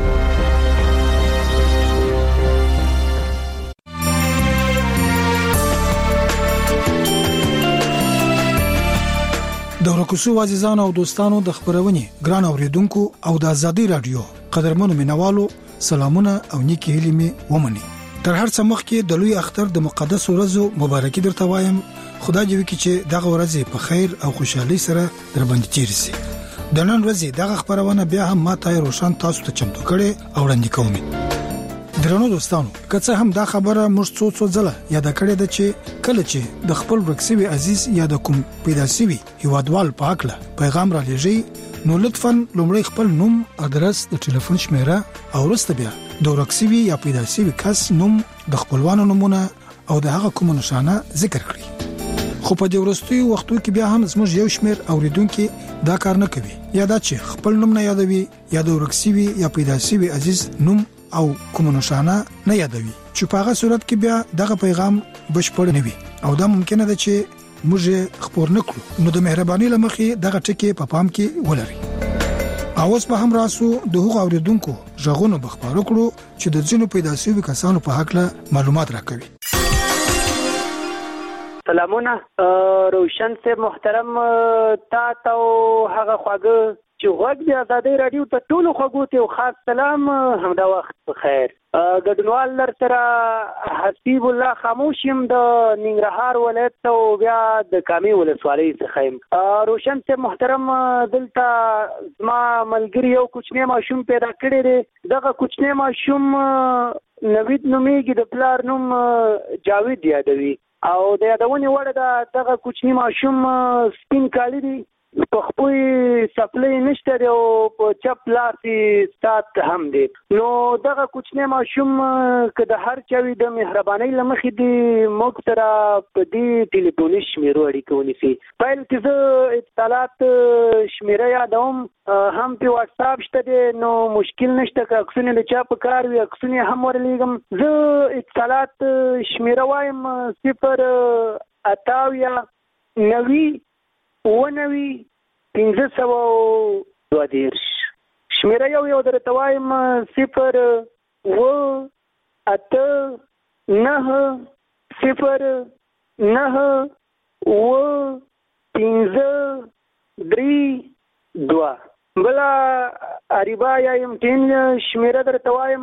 د ورکو شو عزیزانو او دوستانو د خبرونې ګران اوریدونکو او د ازادي رادیو قدرمنو مینوالو سلامونه او نیکی هیلې می ومني. تر هر څه مخکې د لوی اختر د مقدس ورځو مبارکي درته وایم. خدای دې وکړي چې دغه ورځ په خیر او خوشحالي سره در باندې تیر شي. د نن ورځې دغه خبرونه بیا هم ماته روشن تاسو ته چمتو کړي او وړاندې کوم. درنو دوستانو، که څه هم دا خبره موږ څو ځله یاد کړې ده چې کله چې د خپل ورکسوي عزیز یا د کوم پیدا شوی هیوادوال په اړه پیغام را لېږئ نو لطفاً لومړی خپل نوم، ادرس، د ټلیفون شمیره او وروسته بیا د ورکسوي یا پیدا شوی کس نوم، د خپلوانو نومونه او د هغه کوم نشانه ذکر کړئ. خو په دې وروستیو وختو کې بیا هم زموږ یو شمېر اوریدونکو دا کار نه کوي. یا دا چې خپل نوم نه یادوي یا د ورکسوي یا پیدا شوی عزیز نوم او کوم نشانه نه یادوي چې په هغه صورت کې بیا دغه پیغام بشپړ نه وي او دا ممکنه ده چې موږ خبر نکړو. نو د مهرباني لمخې دغه ټکی په پام کې ولرئ. اوس به هم راسو د هغو اوریدونکو ژغونو بخبر کړو چې د ځینو پیدا شوی کسانو په حق له معلومات راکوي. سلامونه روشن سے محترم تا تو هغه خواږه چې غوږ د ازادي رادیو ته ټول خواږو ته خاص سلام همدا وخت بخیر. ګډونوال لر سره حسیب الله خاموش يم د ننګرهار ولایت ته بیا د کامي ولسوالۍ څخه روشن سے محترم دلته ما ملګری یو کوچنی ماشوم پیدا کړی دی. دغه کوچنی ماشوم نوید نومیږي، د پلار نوم جاوید یادوي او د یادونې وړ دغه کوچنی ماشوم سپین کالی دی په خپل سپلې نشته دی او په چپ لار کې سات هم دی. نو دغه کوچنی ماشوم که د هر چا وي د مهربانۍ له مخې دی موږ سره په دې ټلیفوني شمیرو اړیکه ونیسي. پیل کې زه اتصالات شمیره یادوم، هم په واتس اپ شته دی، نو مشکل نشته که عکسونه د چا په کار وي عکسونه هم ورلیږم. زه اتصالات شمیره وایم 098901522. شمیره یو درته وایم 0891532. بلا اریبا یا امتین شمیره درته وایم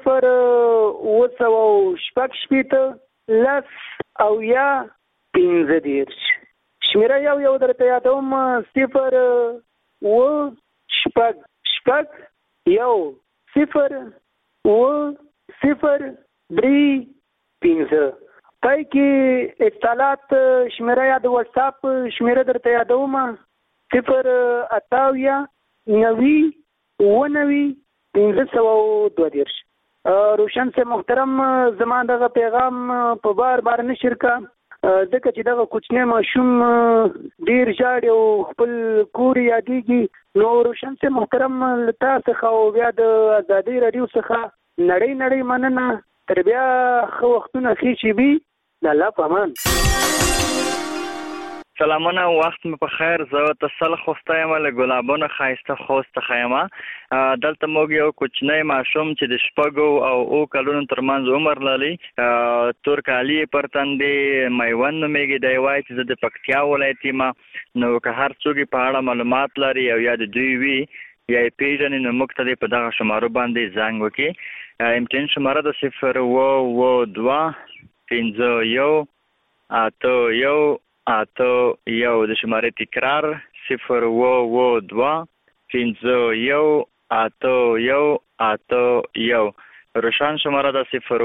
0 شمیره یو درته یادوم 0 پای کې اتصالات شمیره یا د واتس اپ شمیره درته یادوم 098901522. روشن سے محترم زمان دغه پیغام په بار نشر کا ځکه چې دغه کوچنی ماشوم ډیر ژاړي او خپل کور یادېږي. نو روشن سے محترم لتا څخه او بیا د ازادي رادیو څخه نړۍ مننه. تر بیا خو وختونه ښه شي بي د الله په امان. سلامونه، وخت مې په خیر. زه تسل خوسته یم له ګلابونو ښایسته خوست څخه یم. دلته موږ یو کوچنی ماشوم چې د 6 او 9 کلونو ترمنځ عمر لري، تور کالي پر تندې، میوند نومیږي. دی وایي چې زه د پکتیا ولایت یم. نو که هر څوک په اړه معلومات لري او یا د دوی وي یا یې پیژني نو موږ ته په دغه شمارو باندې زنګ وکړي. امتحان شماره د 022-51-81-81. د شمارې تکرار 022-51-81-81. روشن شماره د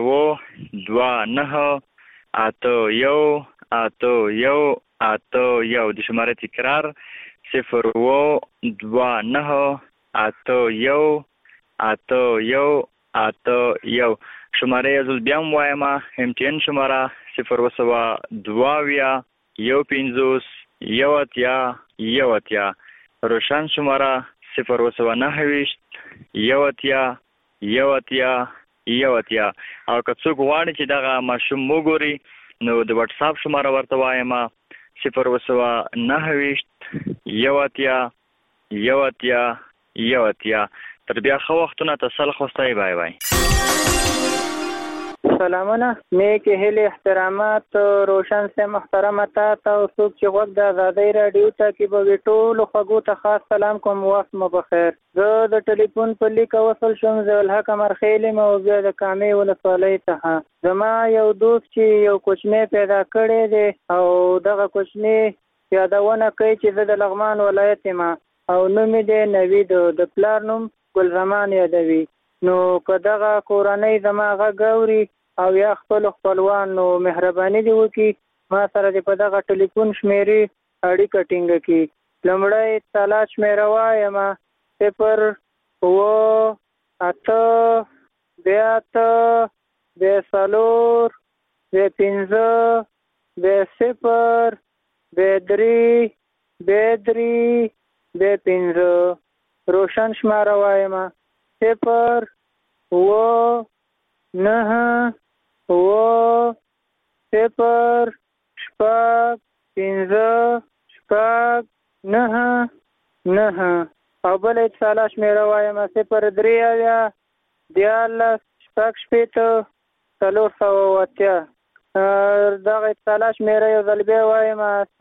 029-81-81. د شمارې تکرار 029-81-81. شماره یزل بیام وایم. امتحان شماره 022-15-1. روشن شماره 019-81-81-81. او که څوک غواړي چې دغه ماشوم وګوري نو د واتس اپ شماره ورته وایم 019-81-81-81. تر بیا خو وختونه تسل خوستای. بای بای. سلامونه، نیک هیله احترامات روشن سے محترم تا څوک چې وخت د آزادۍ رادیو ته کې به ټول خوږو ته خاص سلام کوم. وخت مو بخیر. زه د ټلیفون په لیک وصل شوم زل حق مرخیل مو بیا د کامې ولسوالۍ ته. زما یو دوست چې یو کوچنی پیدا کړی دی او دغه کوچنی یادونه کوي چې زه د لغمان ولایت یم او نوم یې نوید، د پلار نوم ګلزمان یادوي. نو که دغه کورنۍ زما غږ اوري او یا خپلوان نو مهرباني دی وکړي ما سره په دغه ټلیفون شمیرې اړیکه ټینګه کړي. لومړی اتصالات شمیره وایم 0-8-2-3-0-3-3-5. روشن شماره وایم 0-9-5-9-9. او بل اتصالات شمیره وایم 0-3-14-480. دغه اتصالات شمیره یو ځل بیا وایم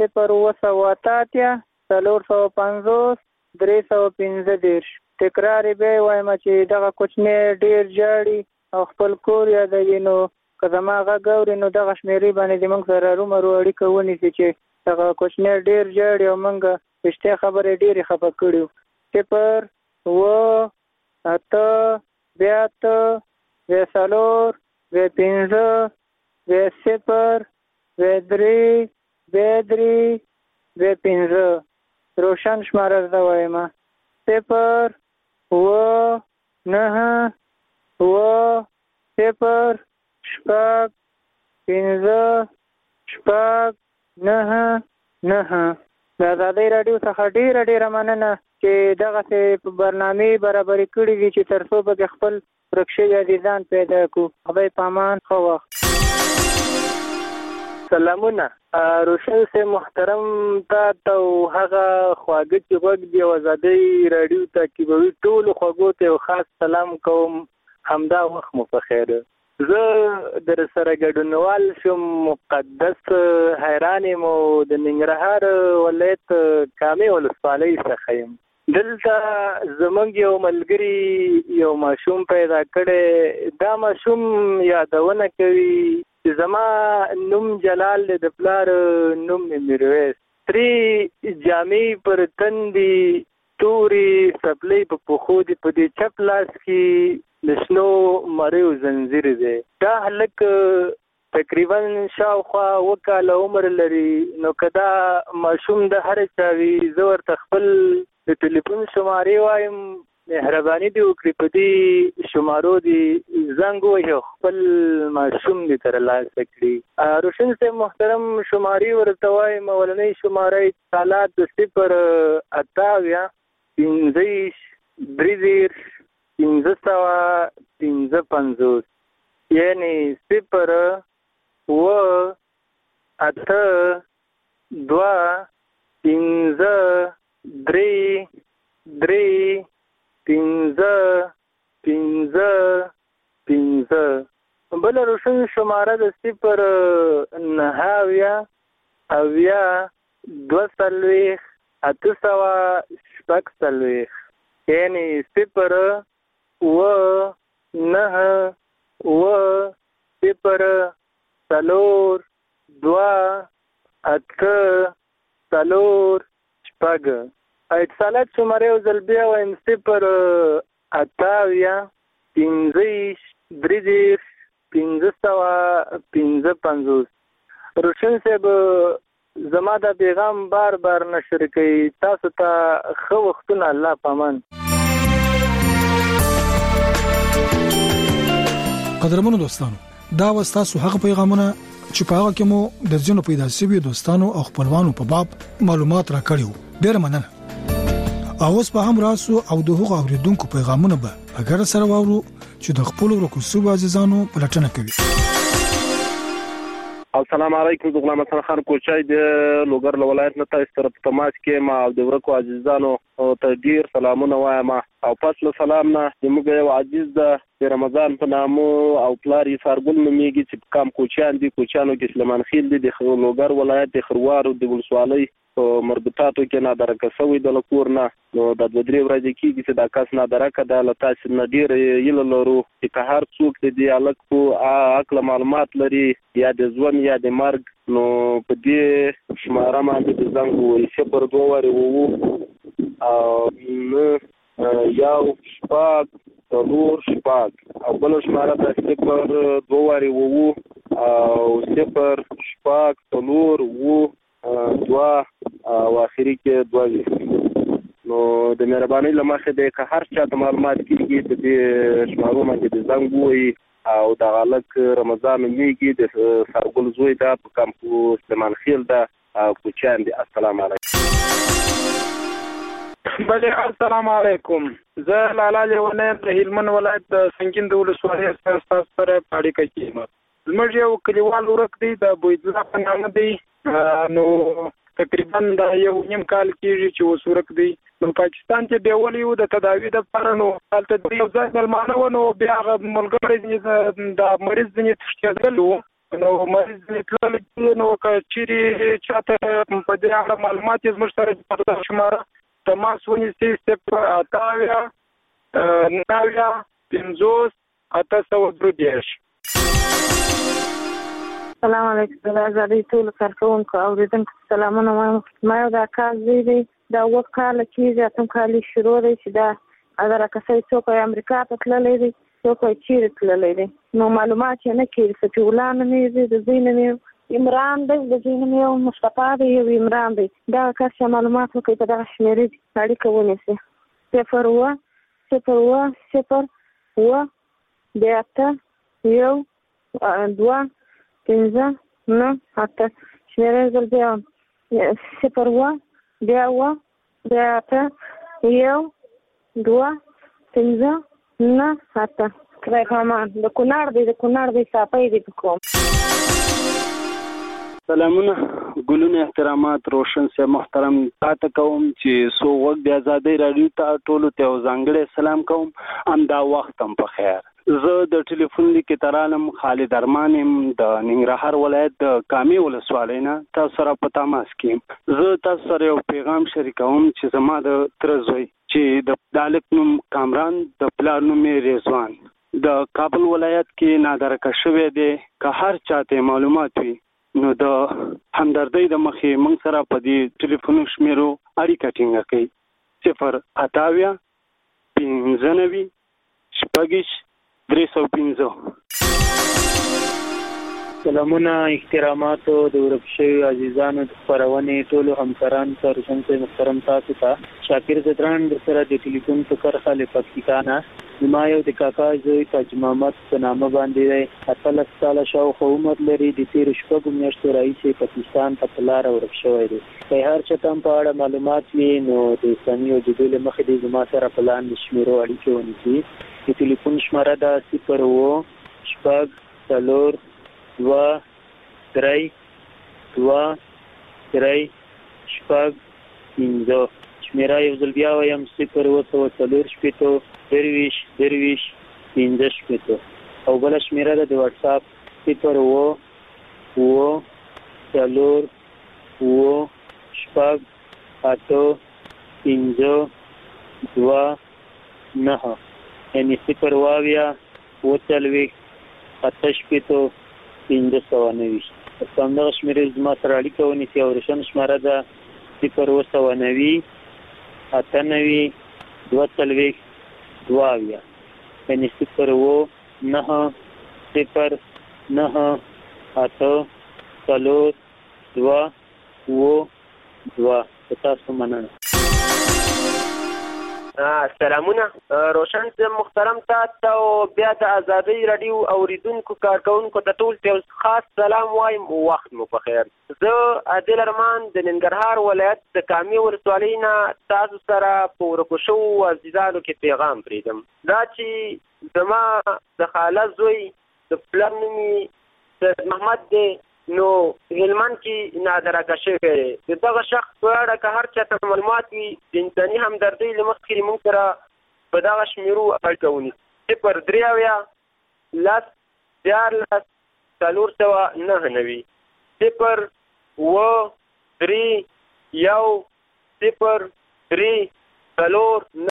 0-450-315. تکرار به وایم چې دغه کوچنی ډیر جاړي او خپل کور یادوي. نو که زما غږ اوري نو دغه شمیرې باندې موږ سره رومرو اړیکه ونیسي چې دغه کوچنی ډیر جاړي او موږ رښتیا خبرې ډېرې خفه کړي. 0-8-2-3-0-5. روشن شماره زه وایم 0 و 9 و 0 شپږ 15 شپږ 9 9. د ازادۍ راډیو څخه ډیره مننه چې دغه برنامې برابرې کړې دي چې تر څو به خپل ورک شوي عزیزان پیدا کړو. خدای په امان. ښه وخت. سلامونه. روشن صاحب محترم تا او هغه خواږه چې غوږ دی ازادۍ راډیو تعقیبوي ټولو خواږو ته یو خاص سلام کوم. همدا وخت مو په خیر. زه در سره ګډونوال شوم. مقدس حیران یم او د ننګرهار ولایت کامې ولسوالۍ څخه یم. دلته زمونږ یو ملګري یو ماشوم پیدا کړی. دا ماشوم یادونه کوي چې زما نوم جلال دی، د پلار نوم میرویس. ترې جامې پر تن دي، تورې څپلۍ په پښو دي، په دې چپ لاس کې د شنو مریو زنځیر دی. دا هلک تقریبا شاوخوا 2 کاله عمر لري. نو که دا ماشوم د هر چا وي زه ورته خپل د ټلیفون شمارې وایم، مهرباني دې وکړي په دې شمارو دې زنګ ووهي او خپل ماشوم دې ترلاسه کړي. روشن صاحب محترم شمارې ورته وایم. اولنۍ شماره اتصالات د 0 58 30 1555 یعنی 0 و 8 2 15 3 3 15 15 15. بل روشن شماره د 0 9 اویا 2 840 یعنی 0 و 9 و 0 4 2 8 4 شپږ. اتصالات شماره یو ځل بیا وایم 0 8 15 30 1555. روشن صاحب زما دا پیغام بار نشر کوي. تاسو ته ښه وختونه. الله پامان. قدرمنو دوستانو، دا وستاسو هغه پیغامونه چې په هغه کې مو د ځینو پیدا شوی دوستانو او خپلوانو په باب معلومات راکړیو. ډیر مننه. اوس په هم راسو او د هغو اوریدونکو پیغامونه به اگر سره واورو چې د خپل ورکو صوب عزیزانو پلټنه کوي. السلام علیکم. د غلام حسن خان کوچای د لوګر ولایت نه تاسو سره په تماس کې ما د ورکو عزیزانو ته ډیر سلامونه وایم. او پس له سلام نه زموږ یو عزیز د رمضان په نامو او پلار یې فارګل نومیږي چې کام کوچیان دي. کوچیانو کې سلیمان خیل دي د لوګر ولایت د خروار د ولسوالۍ مربوطاتو کې نادرکه سوی د لکور نه. نو د 2-3 ورځې کېږي چې دا کس نادرکه د لتاسو نه ډیر یله لرو چې که هر څوک دې الګ په عقل معلومات لري یا د ژوند یا د مرګ. نو په دې شماره باندې د زنګ وایي 0 2 او یو شپږ 4 شپږ او بل شماره د 0 2 او 0 شپږ 4 2 او اخري کې 2. نو د مهرباني لمخه د هر چا ته معلومات کیږي د دې شمارو باندې د زنګ وایي او د غلق رمضان میږي د سرګل زوی دا په کمپو سلیمان خیل دا کوچان دي. السلام علیکم. بله السلام علیکم. زه لالا لیونه د هلمند ولایت سنگین د ولسوالۍ سره اړیکه کیم. زموږ یو کلیوال ورک دی د بویدلا په نامه دی. نو تقریبا دا یو نیم کال کېږي چې اوس ورک دی. نو پاکستان کې بیولې و د تداوی د لپاره. نو هلته یو ځای مېلمانه و. نو بیا هغه ملګری د مریض ځینې تښتېدلی و. نو مریض ځینې تللی. نو که چیرې چاته په دې اړه معلومات یې زموږ سره په شماره تماس ونیسي 0 9 50 830. السلام علیکم. د ازادۍ ټولو کارکوونکو او اوریدونکو سلامونه وایم. ما یو دا کار زوی دی. دا 2 کاله کېږي. 8 کالې شروع دی چې دا ادرکه سوی څوک یې امریکا ته تللی دی، څوک یې چیرې تللی دی. نو معلومات یې نه کېږي. فتح الله نومېږي، د زوی نوم یې عمران دی د ځینې یو مصطفی دی یو عمران دی دا کس معلومات وکړي په دغه شمیرې اړیکه ونیسي 0 شمیرې زر بیا 0 خدای پامان د کونړ دی صافی دی کوم. سلامونه ګلونه احترامات روشن سي محترم تاسو کوم چې سو وخت د ازادۍ رادیو ته ټولو ته ځانګړی سلام کوم ام دا وخت هم په خیر. زه د ټلیفون لیکې ترالم خالد ارمان د ننګرهار ولایت د کامې ولسوالۍ نه تاسو سره په تماس کې زه تاسو سره یو پیغام شریکوم چې زما د تر زوی چې د دالک نوم کامران د پلار نوم رضوان د کابل ولایت کې نادرکه شوی دی که هر چاته معلومات وي نو د همدردۍ د مخې موږ سره په دې ټلیفون شمیرو اړیکه ټینګه کړئ 088 سلامونه احترامات د ورکشي عزیزانو د خبرونه ټولو همکارانو ته روشن سي محترم تاسو ته شاکر زدران د سره د ټلیفون په کرخه لپکتانا ما یو د کاکا زوی تاج محمد په نامه باندې خپل ساله شاو خو عمر لري د تیر شپږ میاشتو رئیس پاکستان په لار ورکشوي دی په هر چتم په اړه معلومات وي نو د ثاني او جدول مخې د زما سره پلان نشمیرو اړیکه ونیسي د ټلیفون شماره دا 0 شمیره یو ځل بیا وایم 0 15 او بل شمیره د واتس اپ 0 یعنی 0 څنګه شمیره زما سره اړیکه ونیسي او روشن شماره ده 0 یعنی 0 تاسو مننه. سلامونه روشن محترم تاسو بیا د ازادۍ رادیو اوریدونکو کارکونکو ته ټول ته خاص سلام وایم وخت مو په خیر. زه عادل ارمان د ننګرهار ولایت د کامې ولسوالۍ نه تاسو سره په ورکشو عزیزانو کې پیغام پریدم دا چې زما د خاله زوی د پلار نومي محمد دی نو هلمند کې نادرکه شوی دی دغه شخص په اړه که هر چاته معلومات وي د انساني همدردۍ له مخې موږ سره په دغه شمیرو اړیکه ونیسي 0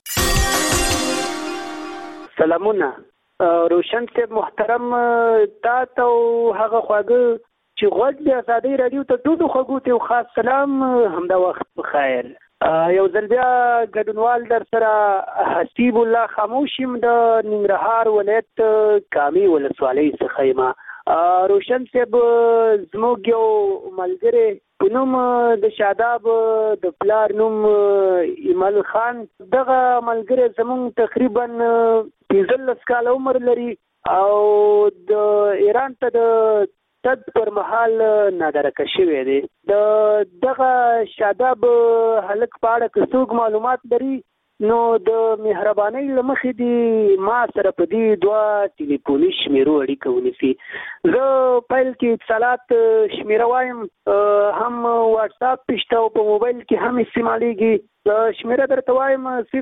سلامونه روشن صاحب محترم تاسو هغه خواږه چې غوږ د ازادۍ رادیو ته ټولو خواږو ته خاص سلام همدا وخت بخیر. یو ځل بیا ګډونوال در سره حسیب الله خاموشیم د ننګرهار ولایت کامې ولسوالۍ څخه یم. روشن صاحب زموږ یو ملګری په نوم د شاداب د پلار نوم ایمل خان دغه ملګری زموږ تقریبا 15 کال عمر لري او د ایران ته د تد پر محل نادرکه شوی دی. دغه شاداب هلک په اړه که څوک معلومات لري نو د مهربانۍ له مخې دی ما سره په دې دوه ټلیفوني شمیرو اړیکه ونیسي. زه پیل کې اتصالات شمیره وایم هم واتس اپ پشته او په موبایل کې هم استعمالیږي. شمیره درته وایم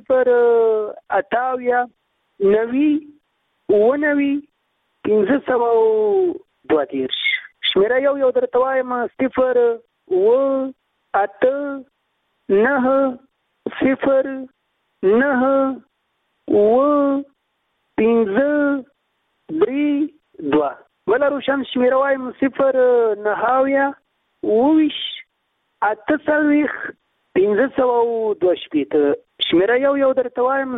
0 شمیره یو درته وایم 0 بل روشن شمیره وایم 0 شمیره یو درته وایم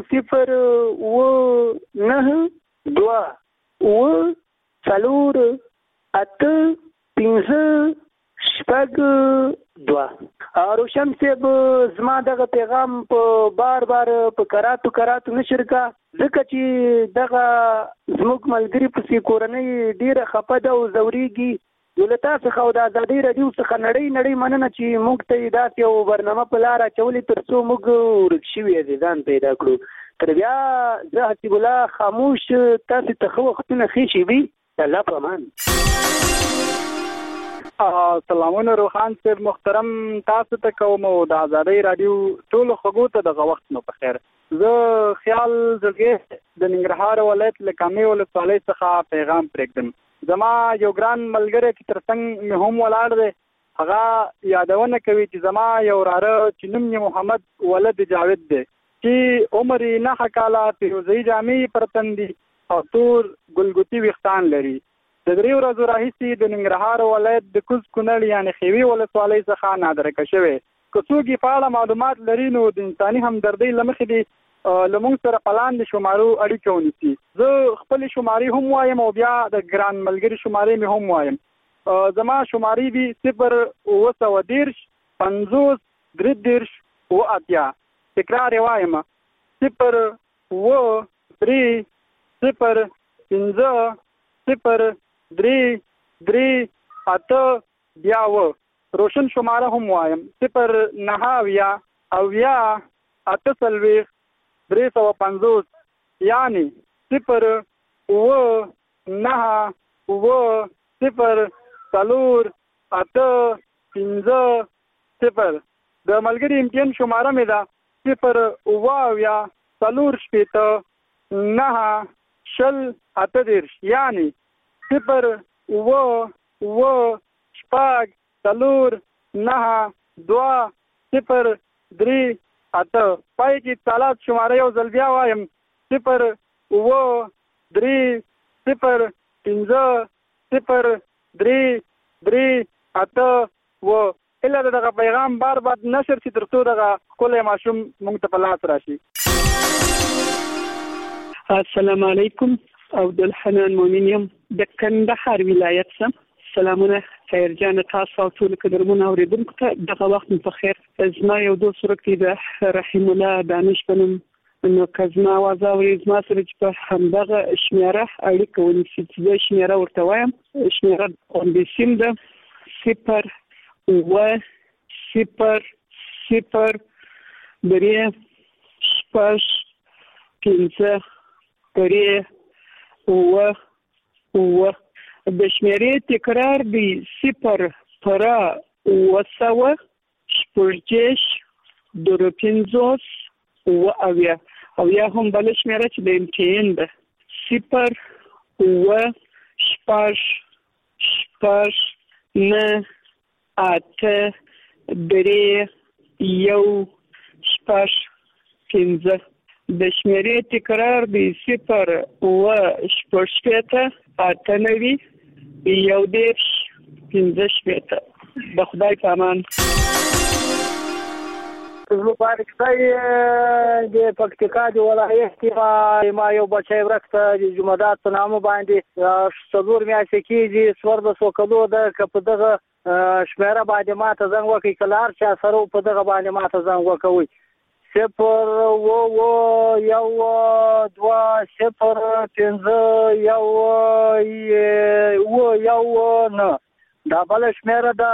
0 5-2. روشن صاحب زما دغه پیغام په بار په کراتو نشر کا ځکه چې دغه زموږ ملګری په کورنۍ ډیره خپه ده او زوريږي ولته څخه د ازادي رادیو څخه نړۍ مننه چې موږ ته داسې یو برنامه په لار اچولې ترڅو موږ ورکشي ځان پیدا کړو. تر بیا زه حسیب الله خاموش تاسو ته خو وختونه خېشي وي. الله پامان. سلامونه روحان صاحب محترم تاسو ته کوم او د ازادي رادیو ټول خغو ته د وخت نو په خیر. زه خیال زګې د ننګرهار ولایت لکامي ولسوالۍ څخه پیغام پرېږدم. زما یو ګران ملګری چې ترڅنګ مې هم ولاړ دی هغه یادونه کوي چې زما یو راره چې نوم یې محمد ولد جاوید دی چې عمر یې 9 کاله پیروزي جامې پر تندي او تور ګلګوتي ویښتان لري. د 3 ورځو راهیسې د ننګرهار ولایت د کوز کونړ یعنی خیوي ولسوالۍ څخه نادرکه شوی. که څوک یې په اړه معلومات لري نو د انساني همدردۍ له مخې دې له موږ سره په لاندې شمارو اړیکه ونیسي. زه خپلې شمارې هم وایم او بیا د ګران ملګري شمارې مې هم وایم. زما شمارې دي 0-910 50 33 80. تکرار یې وایم 0-3-0-50-3-3-8. روشن شماره هم وایم 0-9-8-350 یعنی 0-9-0-0-8-50. د ملګری امتحان شماره مې ده 0-9-8 یعنی 0-9-2-3-8. پای کې اتصالات شماره یو ځل بیا وایم 0-3-0-3-3-8. اله دغه پیغام بار نشر چې ترڅو دغه کله ماشوم مونږ ته په لاس راشي. السلام علیکم. عبدالحنان مؤمن یم د کندهار ولایت څخه. سلامونه خیرجان تاسو او ټول قدرمن اوریدونکو ته دغه وخت په خیر. زما یو دوست ورکې د رحیم الله دانش بنم نو کزما وازاوري زما سره چې په همدغه شمیره اړیکه ونیسي چې شمیره ورته وایم. شمیره اونډیسیم ده 0-0-0-5-3-3-8. د شمیرې تکرار دی 0-4-6-5-2-50 او یا هم بل شمیره چې د امتحان ده 0-5-6-5-9-8-3-1-5. د شمیرې تکرار دی 0-8-8-9-1-15. د خدای په امان. مبارک دی د پکتیکا د ولایت ما یو بچی ورکته د جمعدات په نامه باندې 4 میاشتې کېږي 14 کلو ده که په دغه شمیره باندې ماته زنګ وکړي که له هر چا سره په دغه باندې ماته زنګ وکوئ 0-1-2-0-5-1-9. دا بل شمیره ده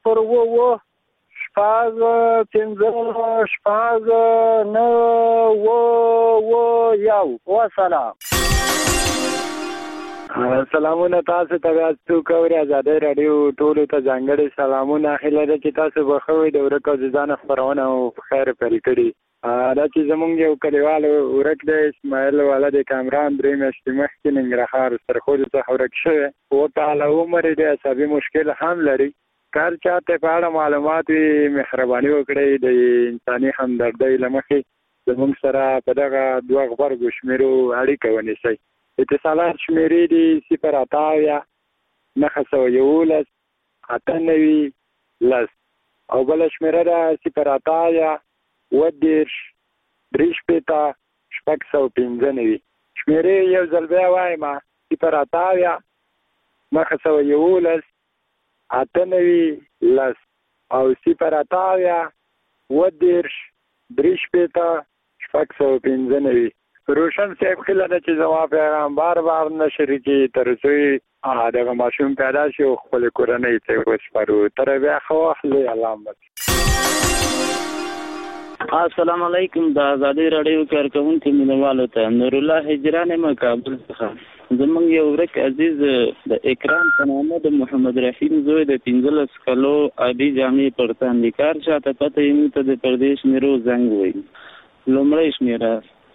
0-5-5-9-1. وسلام. سلامونه تاسو ته تاسو کوي ازادي رادیو ټول ته ځانګړي سلامونه. خیال ده چې تاسو بخوي د ورکو ځان خبرونه او خیر پرې کړی. دا چې زمونږ یو کلیوال ورک دی اسماعیل ولد کامران 3 میاشتې مخکې ننګرهار سرخوږ څخه ورک شوی او تعالی عمر دې عصبي مشکل هم لري. کار چاته په اړه معلومات وي مهرباني وکړئ د انساني همدردۍ له مخې زموږ سره په دغه 2 غبرګو شمیرو اړیکه ونیسئ. اتصالات شمیرې دي 0-9-11-8-9-10 او بل شمیره ده 0-8-3-5-6-5-9. شمیرې یو ځل بیا وایم 0-8-9-11 98 لس او 0 ودرش دریش پیتا 695. روشن صاحب خیلی ده چې زما پیغام بار بار نشر کی ترڅو دغه ماشوم پیدا شي او خپل کورنۍ ته وسپارو. تر بیا خو اهل علامت. السلام علیکم. د آزادی رادیو کارکونکو مینوالو ته نور الله هجران مکابل څخه زمونږ یو ورک عزیز د اکرام په نامه د محمد رحیم زوی د 15 کلو ابي جامع پرتان لیکار شاته پته یې ته د پردیش میرو زنګ وای. لومړی شمیره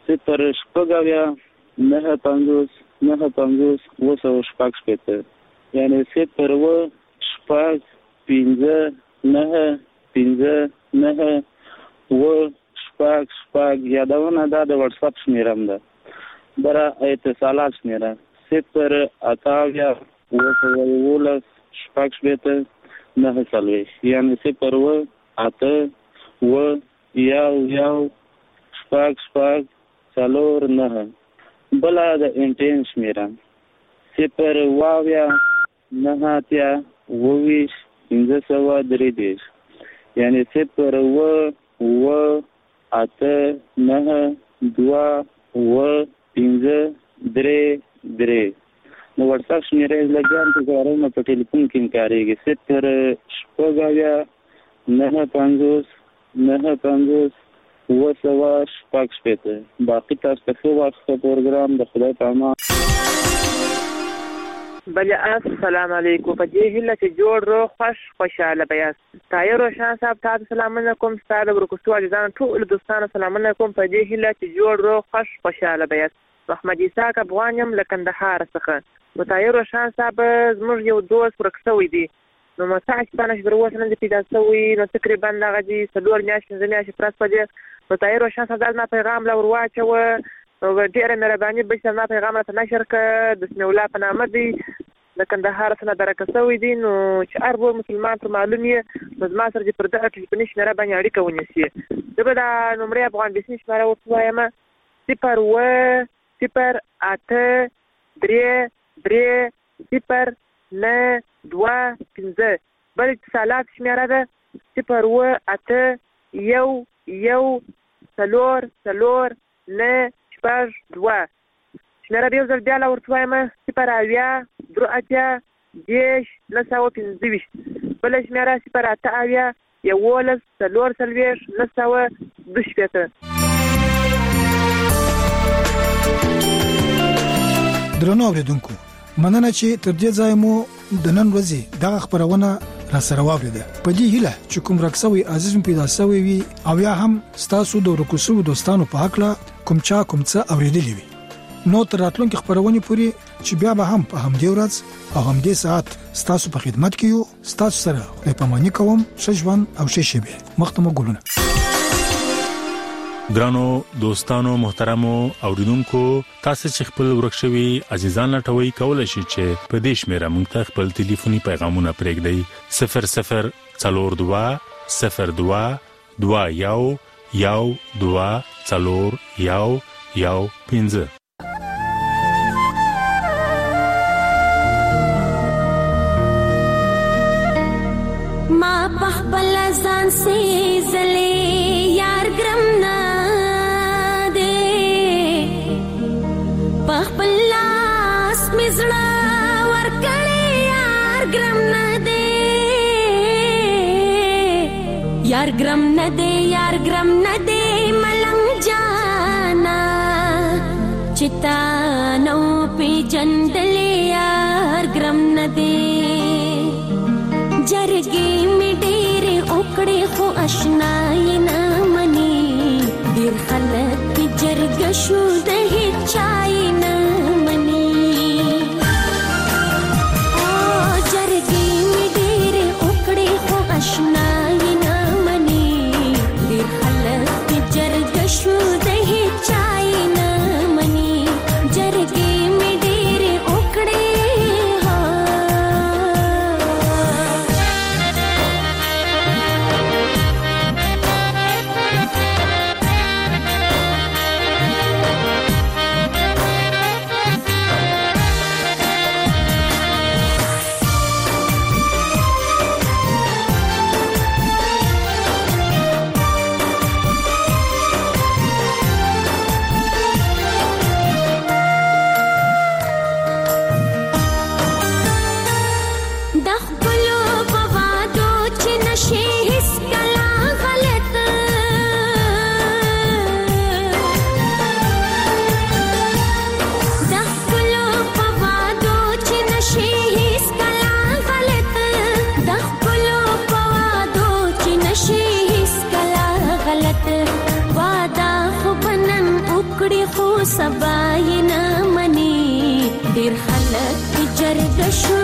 0 9 50 9 50 200 یعنی 0 شپږ 15 9 15 9 و شپږ یادونه دا د واتس اپ شمیرم ده. برا اتصالات شمیره 0 اتاویا و سوال شپږ شپته 9 سالوي یعنی 0 و اته و یاو شپږ سالور 9. بلا د انټین شمیره 0 واویا 9 اتیا وویش 533 یعنی 0 و اته 9 2 و 533. نو واتس اپ شمیره لګیان ته غواړم په ټلیفون کې کاریږي 0 شپږاویا 9 50 9 50 200 باقي تاسو ته وخت پروګرام د خدای په امان. بله السلام علیکم. په دې هیله چې جوړ رو خوشاله بیاست. طاهر روشن صاحب تاسو سلامونه کوم. ستاسو ورکوستو عزیزان ټول دوستانو سلامونه کوم. په دې هیله چې جوړ رو خوشاله بیاست. محمد اسحاق افغان یم له کندهار څخه. طاهر روشن صاحب زموږ یو دوست ورکسوي دی نو مساج پانه شو وروسته نن پیدا شوی نو تقریبا دغه دي سلور میاشتې زمیاشتې پرس پدې نو طاهر روشن صاحب ما پیغام لا ورواچو او ډیره مهرباني به ما پیغام ته نشر ک د بسم الله په نامه دی د کندهار څخه درکسوي دي نو چې اربو مسلمان ته معلومه نو ما سره پر دغه ټلیفوني شماره باندې اړیکه ونیسي. دغه د نمبر افغان بسنی شماره وروایم 0 8 3 0 9 2 5. بل اتصالات شمیره ده 0 8 1 سلور 9 شپږ 2. شمیره د یو ځل بیا لا ورته وایم 0 اویا 3 اتیا 10 925. بل شمیره 0 8 اویا 11 سلور 922. درنو اوریدونکو مننه چې تر دې ځای مو د نن ورځې دغه خبرونه را سره واوریده. په دې هیله چې کوم راکسوي عزیز پیدا شوی وي او یا هم ستاسو د ورکوسو دوستانو په حق لا کوم څه اوریدلی وي نو تر راتلونکي خبرونه پوری چې بیا به هم په همدې ورځ او همدې ساعت ستاسو په خدمت کې یو. ستاسو سره خدای پاماني کوم. شجوان او شیشبه مختمه ګلونه. ګرانو دوستانو محترمو اوریدونکو تاسو چې خپل ورکشوي عزیزان لټوي کولای شئ چې په دې شمیره مونږ ته خپل ټلیفوني پیغامونه پرېږدئ 00 02 02 15. ما بخبل ځان سي زلي یار ګرم نه پخپلاس مزړه ورکړې یار ګرم نه دې یار ګرم نه دې ملنګ جانا چتا نو پی جندلې یار ګرم نه دې جرګې می ډېر اوکړې خو آشنای نه مني ډېر خلک جرګ شو د هچای جرګه شو